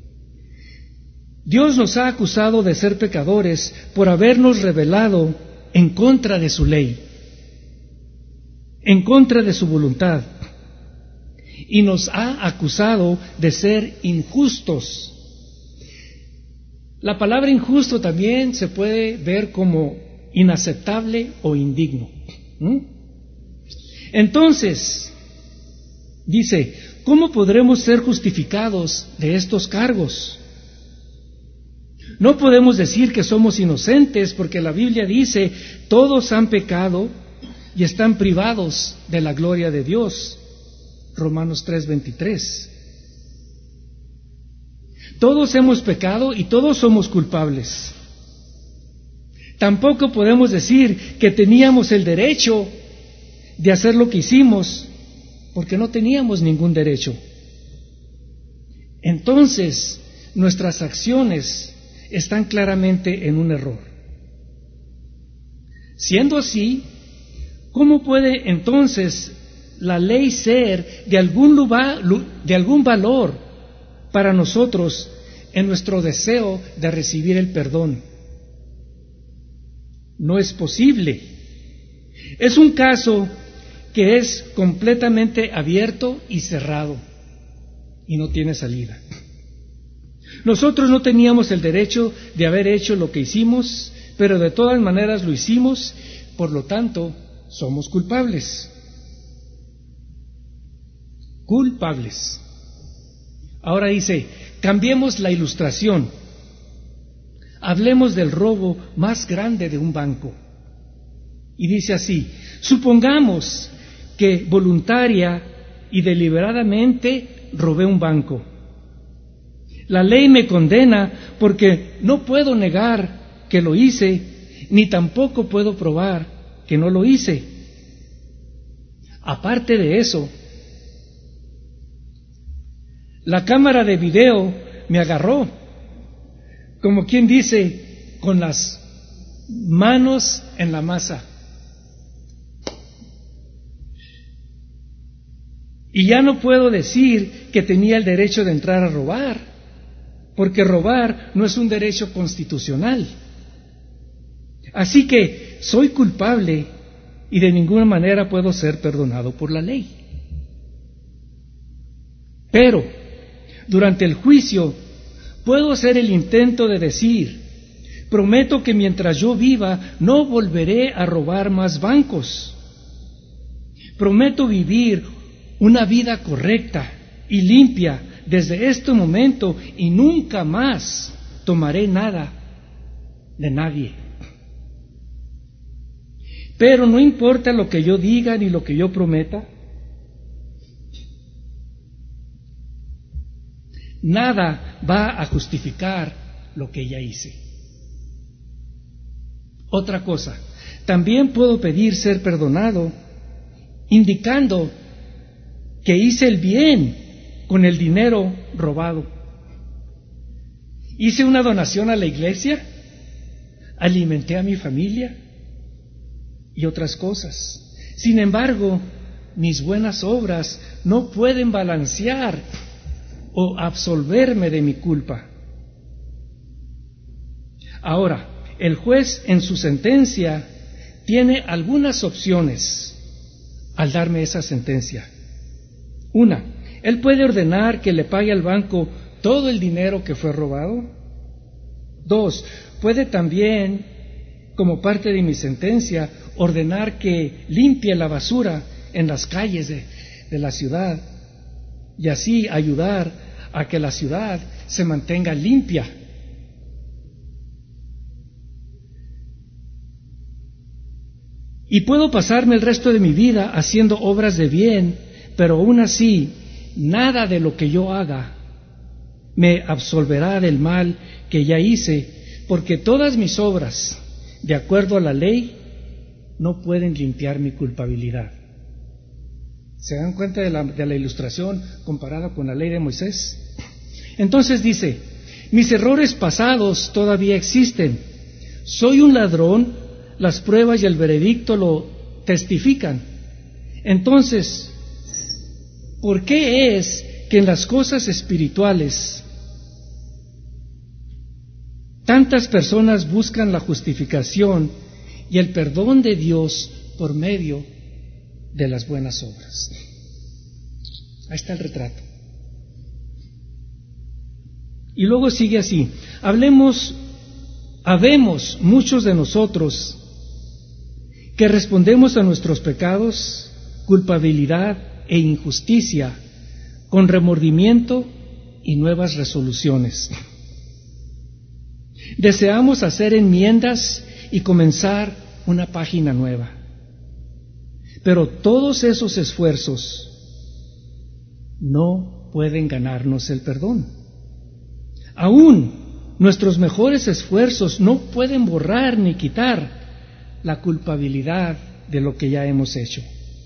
Dios nos ha acusado de ser pecadores por habernos rebelado en contra de su ley, en contra de su voluntad. y nos ha acusado de ser injustos. La palabra injusto también se puede ver como inaceptable o indigno. ¿Mm? Entonces, dice, ¿cómo podremos ser justificados de estos cargos? No podemos decir que somos inocentes porque la Biblia dice, todos han pecado y están privados de la gloria de Dios. Romanos tres veintitrés. Todos hemos pecado y todos somos culpables. Tampoco podemos decir que teníamos el derecho de hacer lo que hicimos, porque no teníamos ningún derecho. Entonces, nuestras acciones están claramente en un error. Siendo así, ¿cómo puede entonces la ley ser de algún lugar, de algún valor para nosotros en nuestro deseo de recibir el perdón? No es posible. Es un caso que es completamente abierto y cerrado y no tiene salida. Nosotros no teníamos el derecho de haber hecho lo que hicimos, pero de todas maneras lo hicimos, por lo tanto, somos culpables. Culpables. Ahora dice, cambiemos la ilustración. Hablemos del robo más grande de un banco. Y dice así, supongamos que voluntaria y deliberadamente robé un banco. La ley me condena porque no puedo negar que lo hice, ni tampoco puedo probar que no lo hice. Aparte de eso, la cámara de video me agarró, como quien dice, con las manos en la masa. Y ya no puedo decir que tenía el derecho de entrar a robar, porque robar no es un derecho constitucional. Así que soy culpable y de ninguna manera puedo ser perdonado por la ley. Pero durante el juicio puedo hacer el intento de decir, prometo que mientras yo viva no volveré a robar más bancos. Prometo vivir una vida correcta y limpia desde este momento y nunca más tomaré nada de nadie. Pero no importa lo que yo diga ni lo que yo prometa, nada va a justificar lo que ya hice. Otra cosa, también puedo pedir ser perdonado indicando que hice el bien con el dinero robado. Hice una donación a la iglesia, alimenté a mi familia y otras cosas. Sin embargo, mis buenas obras no pueden balancear o absolverme de mi culpa. Ahora, el juez en su sentencia tiene algunas opciones al darme esa sentencia. Una, él puede ordenar que le pague al banco todo el dinero que fue robado. Dos, puede también, como parte de mi sentencia, ordenar que limpie la basura en las calles de, de la ciudad y así ayudar a que la ciudad se mantenga limpia. Y puedo pasarme el resto de mi vida haciendo obras de bien, pero aún así, nada de lo que yo haga me absolverá del mal que ya hice, porque todas mis obras, de acuerdo a la ley, no pueden limpiar mi culpabilidad. ¿Se dan cuenta de la, de la ilustración comparada con la ley de Moisés? Entonces dice, mis errores pasados todavía existen. Soy un ladrón, las pruebas y el veredicto lo testifican. Entonces, ¿por qué es que en las cosas espirituales tantas personas buscan la justificación y el perdón de Dios por medio de las buenas obras? Ahí está el retrato. Y luego sigue así: hablemos, habemos muchos de nosotros que respondemos a nuestros pecados, culpabilidad e injusticia con remordimiento y nuevas resoluciones. Deseamos hacer enmiendas y comenzar una página nueva. Pero todos esos esfuerzos no pueden ganarnos el perdón. Aún nuestros mejores esfuerzos no pueden borrar ni quitar la culpabilidad de lo que ya hemos hecho.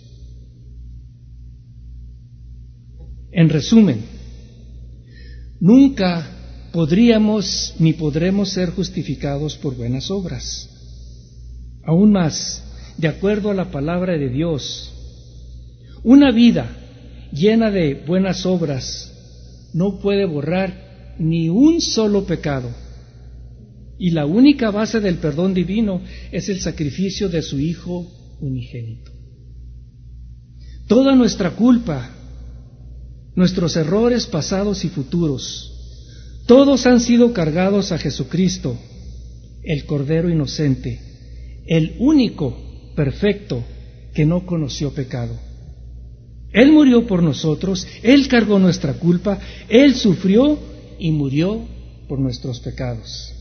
En resumen, nunca podríamos ni podremos ser justificados por buenas obras. Aún más, de acuerdo a la palabra de Dios, una vida llena de buenas obras no puede borrar ni un solo pecado. Y la única base del perdón divino es el sacrificio de su Hijo unigénito. Toda nuestra culpa, nuestros errores pasados y futuros, todos han sido cargados a Jesucristo, el Cordero inocente, el único perfecto que no conoció pecado. Él murió por nosotros, Él cargó nuestra culpa, Él sufrió y murió por nuestros pecados.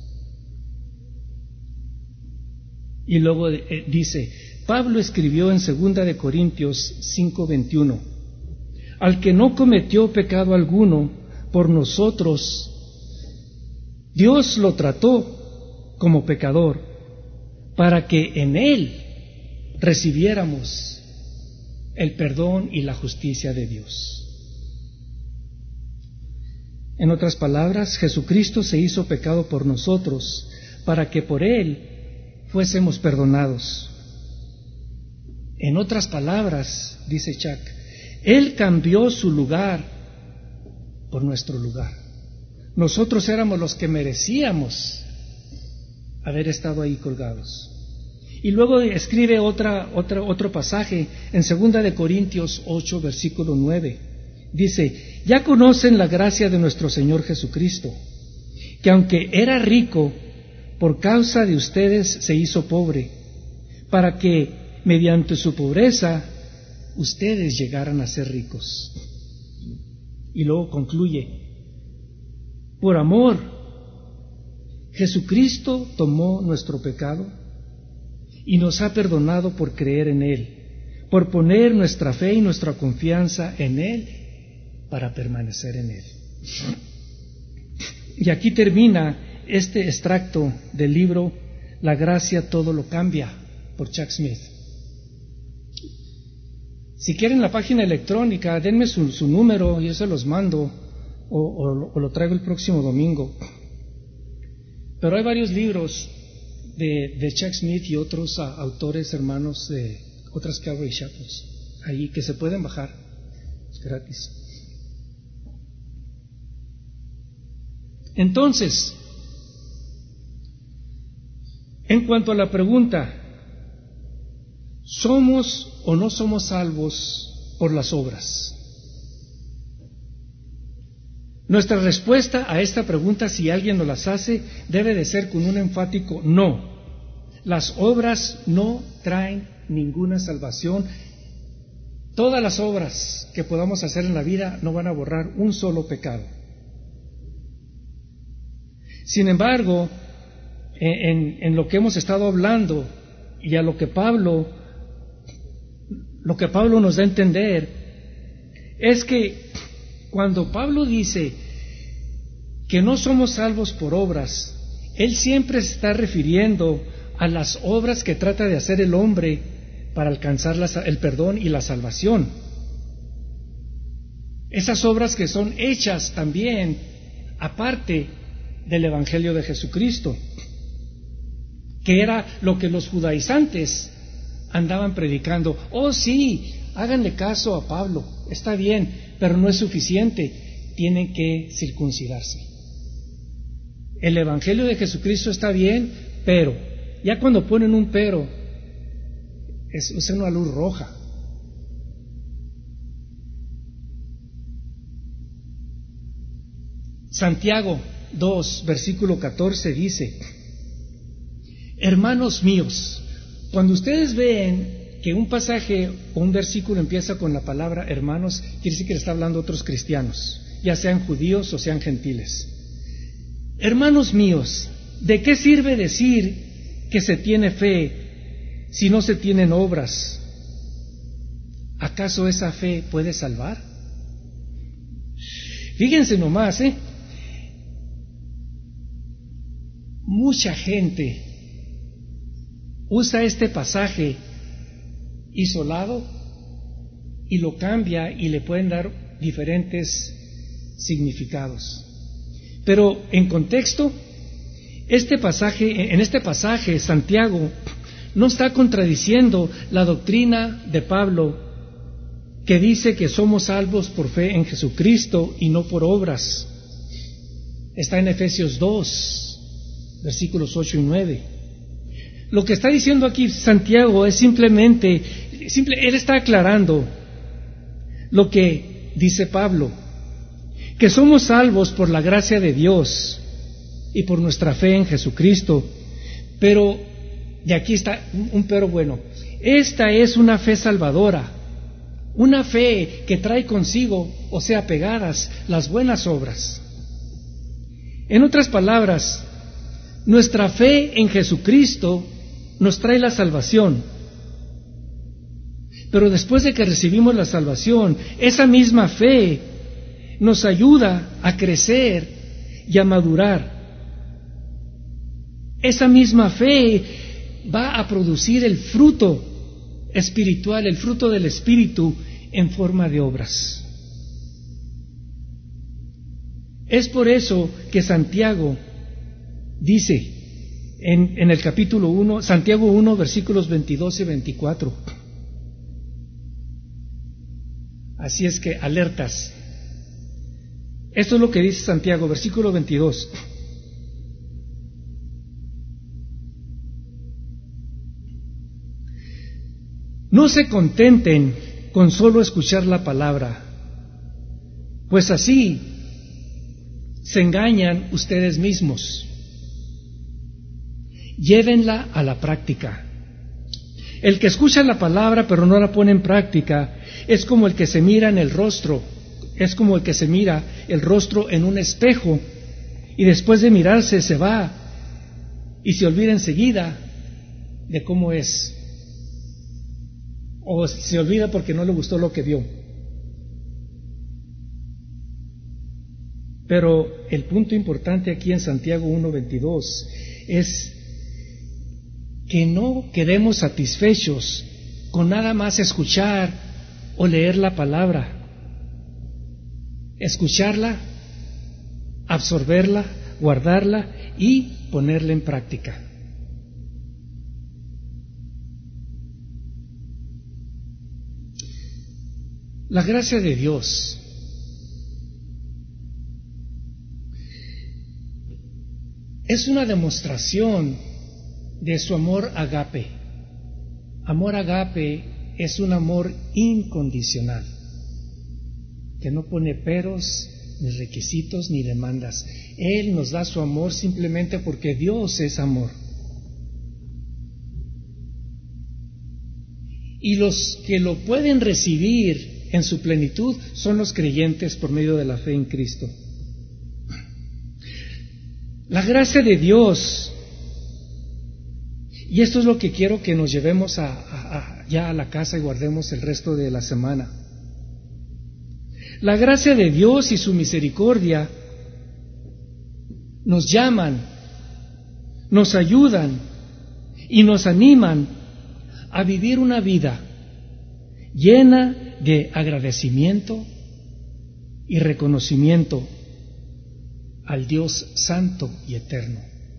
Y luego eh, dice, Pablo escribió en segunda de Corintios cinco veintiuno, al que no cometió pecado alguno, por nosotros Dios lo trató como pecador, para que en él recibiéramos el perdón y la justicia de Dios. En otras palabras, Jesucristo se hizo pecado por nosotros, para que por él fuésemos perdonados. En otras palabras, dice Chuck, él cambió su lugar por nuestro lugar. Nosotros éramos los que merecíamos haber estado ahí colgados. Y luego escribe otra, otra, otro pasaje en segunda de Corintios ocho, versículo nueve. Dice, ya conocen la gracia de nuestro Señor Jesucristo, que aunque era rico, por causa de ustedes se hizo pobre, para que mediante su pobreza ustedes llegaran a ser ricos. Y luego concluye, por amor, Jesucristo tomó nuestro pecado y nos ha perdonado por creer en Él, por poner nuestra fe y nuestra confianza en Él para permanecer en Él. Y aquí termina este extracto del libro La gracia todo lo cambia, por Chuck Smith. Si quieren la página electrónica, denme su, su número, yo se los mando, o, o, o lo traigo el próximo domingo. Pero hay varios libros de, de Chuck Smith y otros a, autores hermanos de otras Calvary Chapels ahí que se pueden bajar, es gratis. Entonces, en cuanto a la pregunta, ¿somos o no somos salvos por las obras? Nuestra respuesta a esta pregunta, si alguien nos las hace, debe de ser con un enfático no. Las obras no traen ninguna salvación. Todas las obras que podamos hacer en la vida no van a borrar un solo pecado. Sin embargo, en, en lo que hemos estado hablando y a lo que Pablo, lo que Pablo nos da a entender, es que cuando Pablo dice que no somos salvos por obras, él siempre se está refiriendo a las obras que trata de hacer el hombre para alcanzar la, el perdón y la salvación. Esas obras que son hechas también aparte del Evangelio de Jesucristo, que era lo que los judaizantes andaban predicando. Oh sí, háganle caso a Pablo, está bien, pero no es suficiente, tienen que circuncidarse. El Evangelio de Jesucristo está bien, pero, ya cuando ponen un pero, es, es una luz roja. Santiago dos, versículo catorce dice: hermanos míos, cuando ustedes ven que un pasaje o un versículo empieza con la palabra hermanos, quiere decir que le está hablando a otros cristianos, ya sean judíos o sean gentiles. Hermanos míos, ¿de qué sirve decir que se tiene fe si no se tienen obras? ¿Acaso esa fe puede salvar? Fíjense nomás, ¿eh? Mucha gente usa este pasaje isolado y lo cambia y le pueden dar diferentes significados. Pero en contexto, este pasaje, en este pasaje, Santiago no está contradiciendo la doctrina de Pablo, que dice que somos salvos por fe en Jesucristo y no por obras. Está en Efesios dos, versículos ocho y nueve. Lo que está diciendo aquí Santiago es simplemente, simple, él está aclarando lo que dice Pablo, que somos salvos por la gracia de Dios y por nuestra fe en Jesucristo. Pero, y aquí está un pero bueno, esta es una fe salvadora, una fe que trae consigo, o sea, pegadas las buenas obras. En otras palabras, nuestra fe en Jesucristo nos trae la salvación. Pero después de que recibimos la salvación, esa misma fe nos ayuda a crecer y a madurar. Esa misma fe va a producir el fruto espiritual, el fruto del Espíritu en forma de obras. Es por eso que Santiago dice en, en el capítulo uno, Santiago uno, versículos veintidós y veinticuatro. Así es que alertas. Esto es lo que dice Santiago, versículo veintidós. No se contenten con solo escuchar la palabra, pues así se engañan ustedes mismos. Llévenla a la práctica. El que escucha la palabra pero no la pone en práctica es como el que se mira en el rostro, es como el que se mira el rostro en un espejo y después de mirarse se va y se olvida enseguida de cómo es, o se olvida porque no le gustó lo que vio. Pero el punto importante aquí en Santiago uno veintidós es que no quedemos satisfechos con nada más escuchar o leer la palabra. Escucharla, absorberla, guardarla y ponerla en práctica. La gracia de Dios es una demostración de su amor agape. Amor agape es un amor incondicional, que no pone peros, ni requisitos, ni demandas. Él nos da su amor simplemente porque Dios es amor. Y los que lo pueden recibir en su plenitud son los creyentes por medio de la fe en Cristo. La gracia de Dios, y esto es lo que quiero que nos llevemos a, a, a, ya a la casa y guardemos el resto de la semana. La gracia de Dios y su misericordia nos llaman, nos ayudan y nos animan a vivir una vida llena de agradecimiento y reconocimiento al Dios santo y eterno.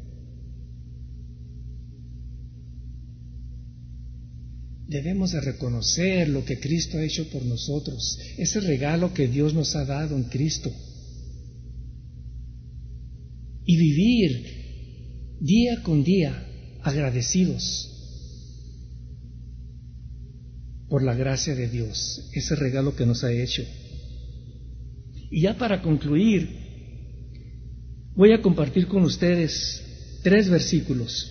Debemos de reconocer lo que Cristo ha hecho por nosotros, ese regalo que Dios nos ha dado en Cristo, y vivir día con día agradecidos por la gracia de Dios, ese regalo que nos ha hecho. Y ya para concluir, Voy a compartir con ustedes tres versículos.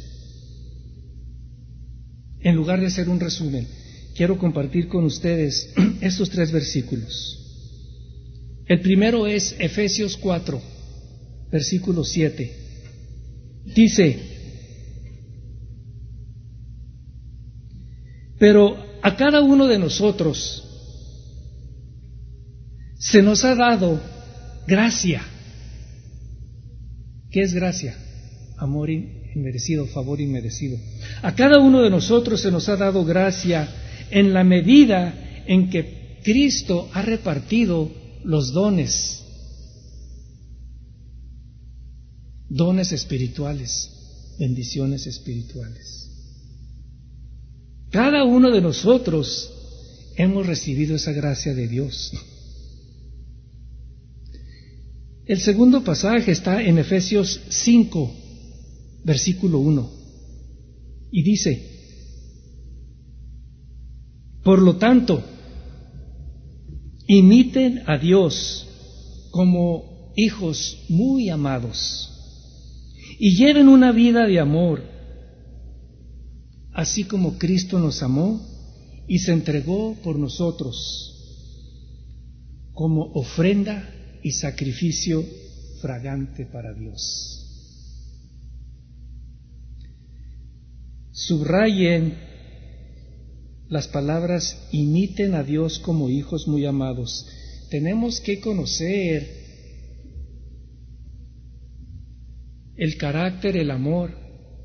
En lugar de hacer un resumen, quiero compartir con ustedes estos tres versículos. El primero es Efesios cuatro, versículo siete. Dice: pero a cada uno de nosotros se nos ha dado gracia. ¿Qué es gracia? Amor inmerecido, favor inmerecido. A cada uno de nosotros se nos ha dado gracia en la medida en que Cristo ha repartido los dones, dones espirituales, bendiciones espirituales. Cada uno de nosotros hemos recibido esa gracia de Dios. El segundo pasaje está en Efesios cinco, versículo uno, y dice: por lo tanto, imiten a Dios como hijos muy amados y lleven una vida de amor, así como Cristo nos amó y se entregó por nosotros como ofrenda y sacrificio fragante para Dios. Subrayen las palabras: imiten a Dios como hijos muy amados. Tenemos que conocer el carácter, el amor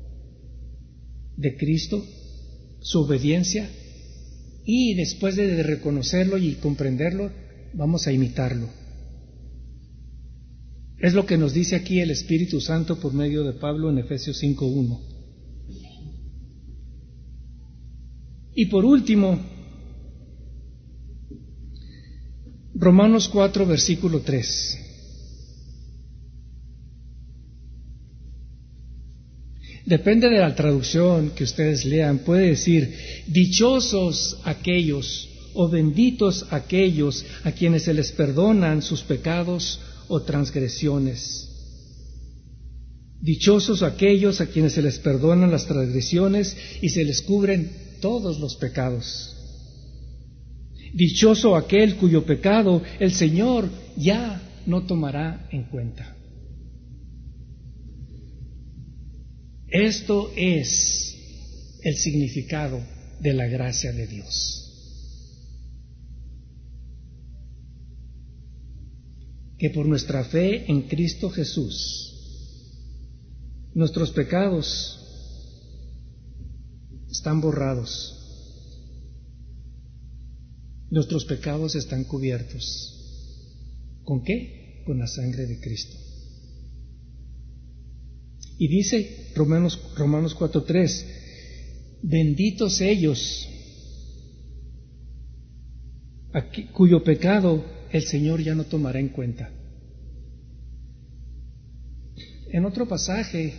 de Cristo, su obediencia, y después de reconocerlo y comprenderlo, vamos a imitarlo. Es lo que nos dice aquí el Espíritu Santo por medio de Pablo en Efesios cinco uno. Y por último, Romanos cuatro, versículo tres. Depende de la traducción que ustedes lean, puede decir: dichosos aquellos o benditos aquellos a quienes se les perdonan sus pecados o transgresiones. Dichosos aquellos a quienes se les perdonan las transgresiones y se les cubren todos los pecados. Dichoso aquel cuyo pecado el Señor ya no tomará en cuenta. Esto es el significado de la gracia de Dios. Que por nuestra fe en Cristo Jesús, nuestros pecados están borrados, nuestros pecados están cubiertos. ¿Con qué? Con la sangre de Cristo. Y dice Romanos, Romanos cuatro tres: benditos ellos aquí, cuyo pecado el Señor ya no tomará en cuenta. En otro pasaje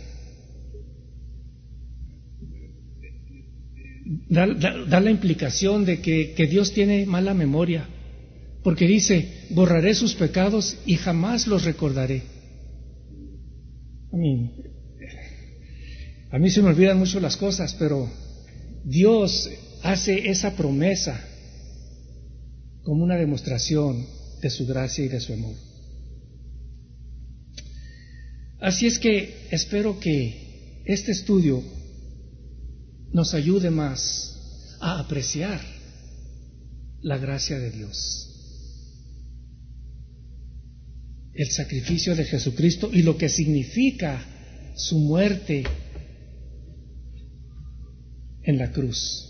da, da, da la implicación de que, que Dios tiene mala memoria, porque dice: borraré sus pecados y jamás los recordaré. A mí, a mí se me olvidan mucho las cosas, pero Dios hace esa promesa como una demostración de su gracia y de su amor. Así es que espero que este estudio nos ayude más a apreciar la gracia de Dios, el sacrificio de Jesucristo y lo que significa su muerte en la cruz.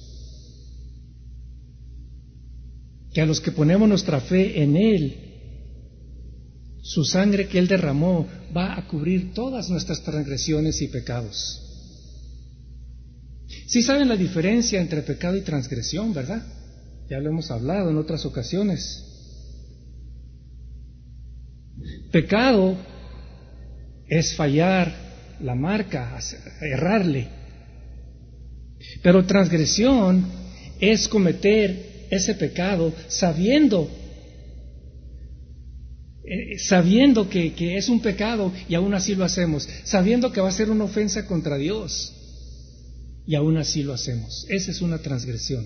Que a los que ponemos nuestra fe en Él, su sangre que Él derramó va a cubrir todas nuestras transgresiones y pecados. Sí saben la diferencia entre pecado y transgresión, ¿verdad? Ya lo hemos hablado en otras ocasiones. Pecado es fallar la marca, errarle. Pero transgresión es cometer ese pecado sabiendo eh, sabiendo que, que es un pecado y aún así lo hacemos, sabiendo que va a ser una ofensa contra Dios y aún así lo hacemos. Esa es una transgresión.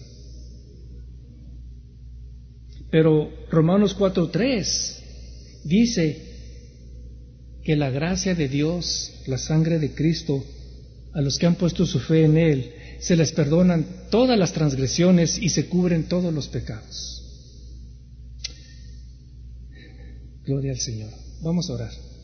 Pero Romanos cuatro tres dice que la gracia de Dios, la sangre de Cristo, a los que han puesto su fe en Él, se les perdonan todas las transgresiones y se cubren todos los pecados. Gloria al Señor. Vamos a orar.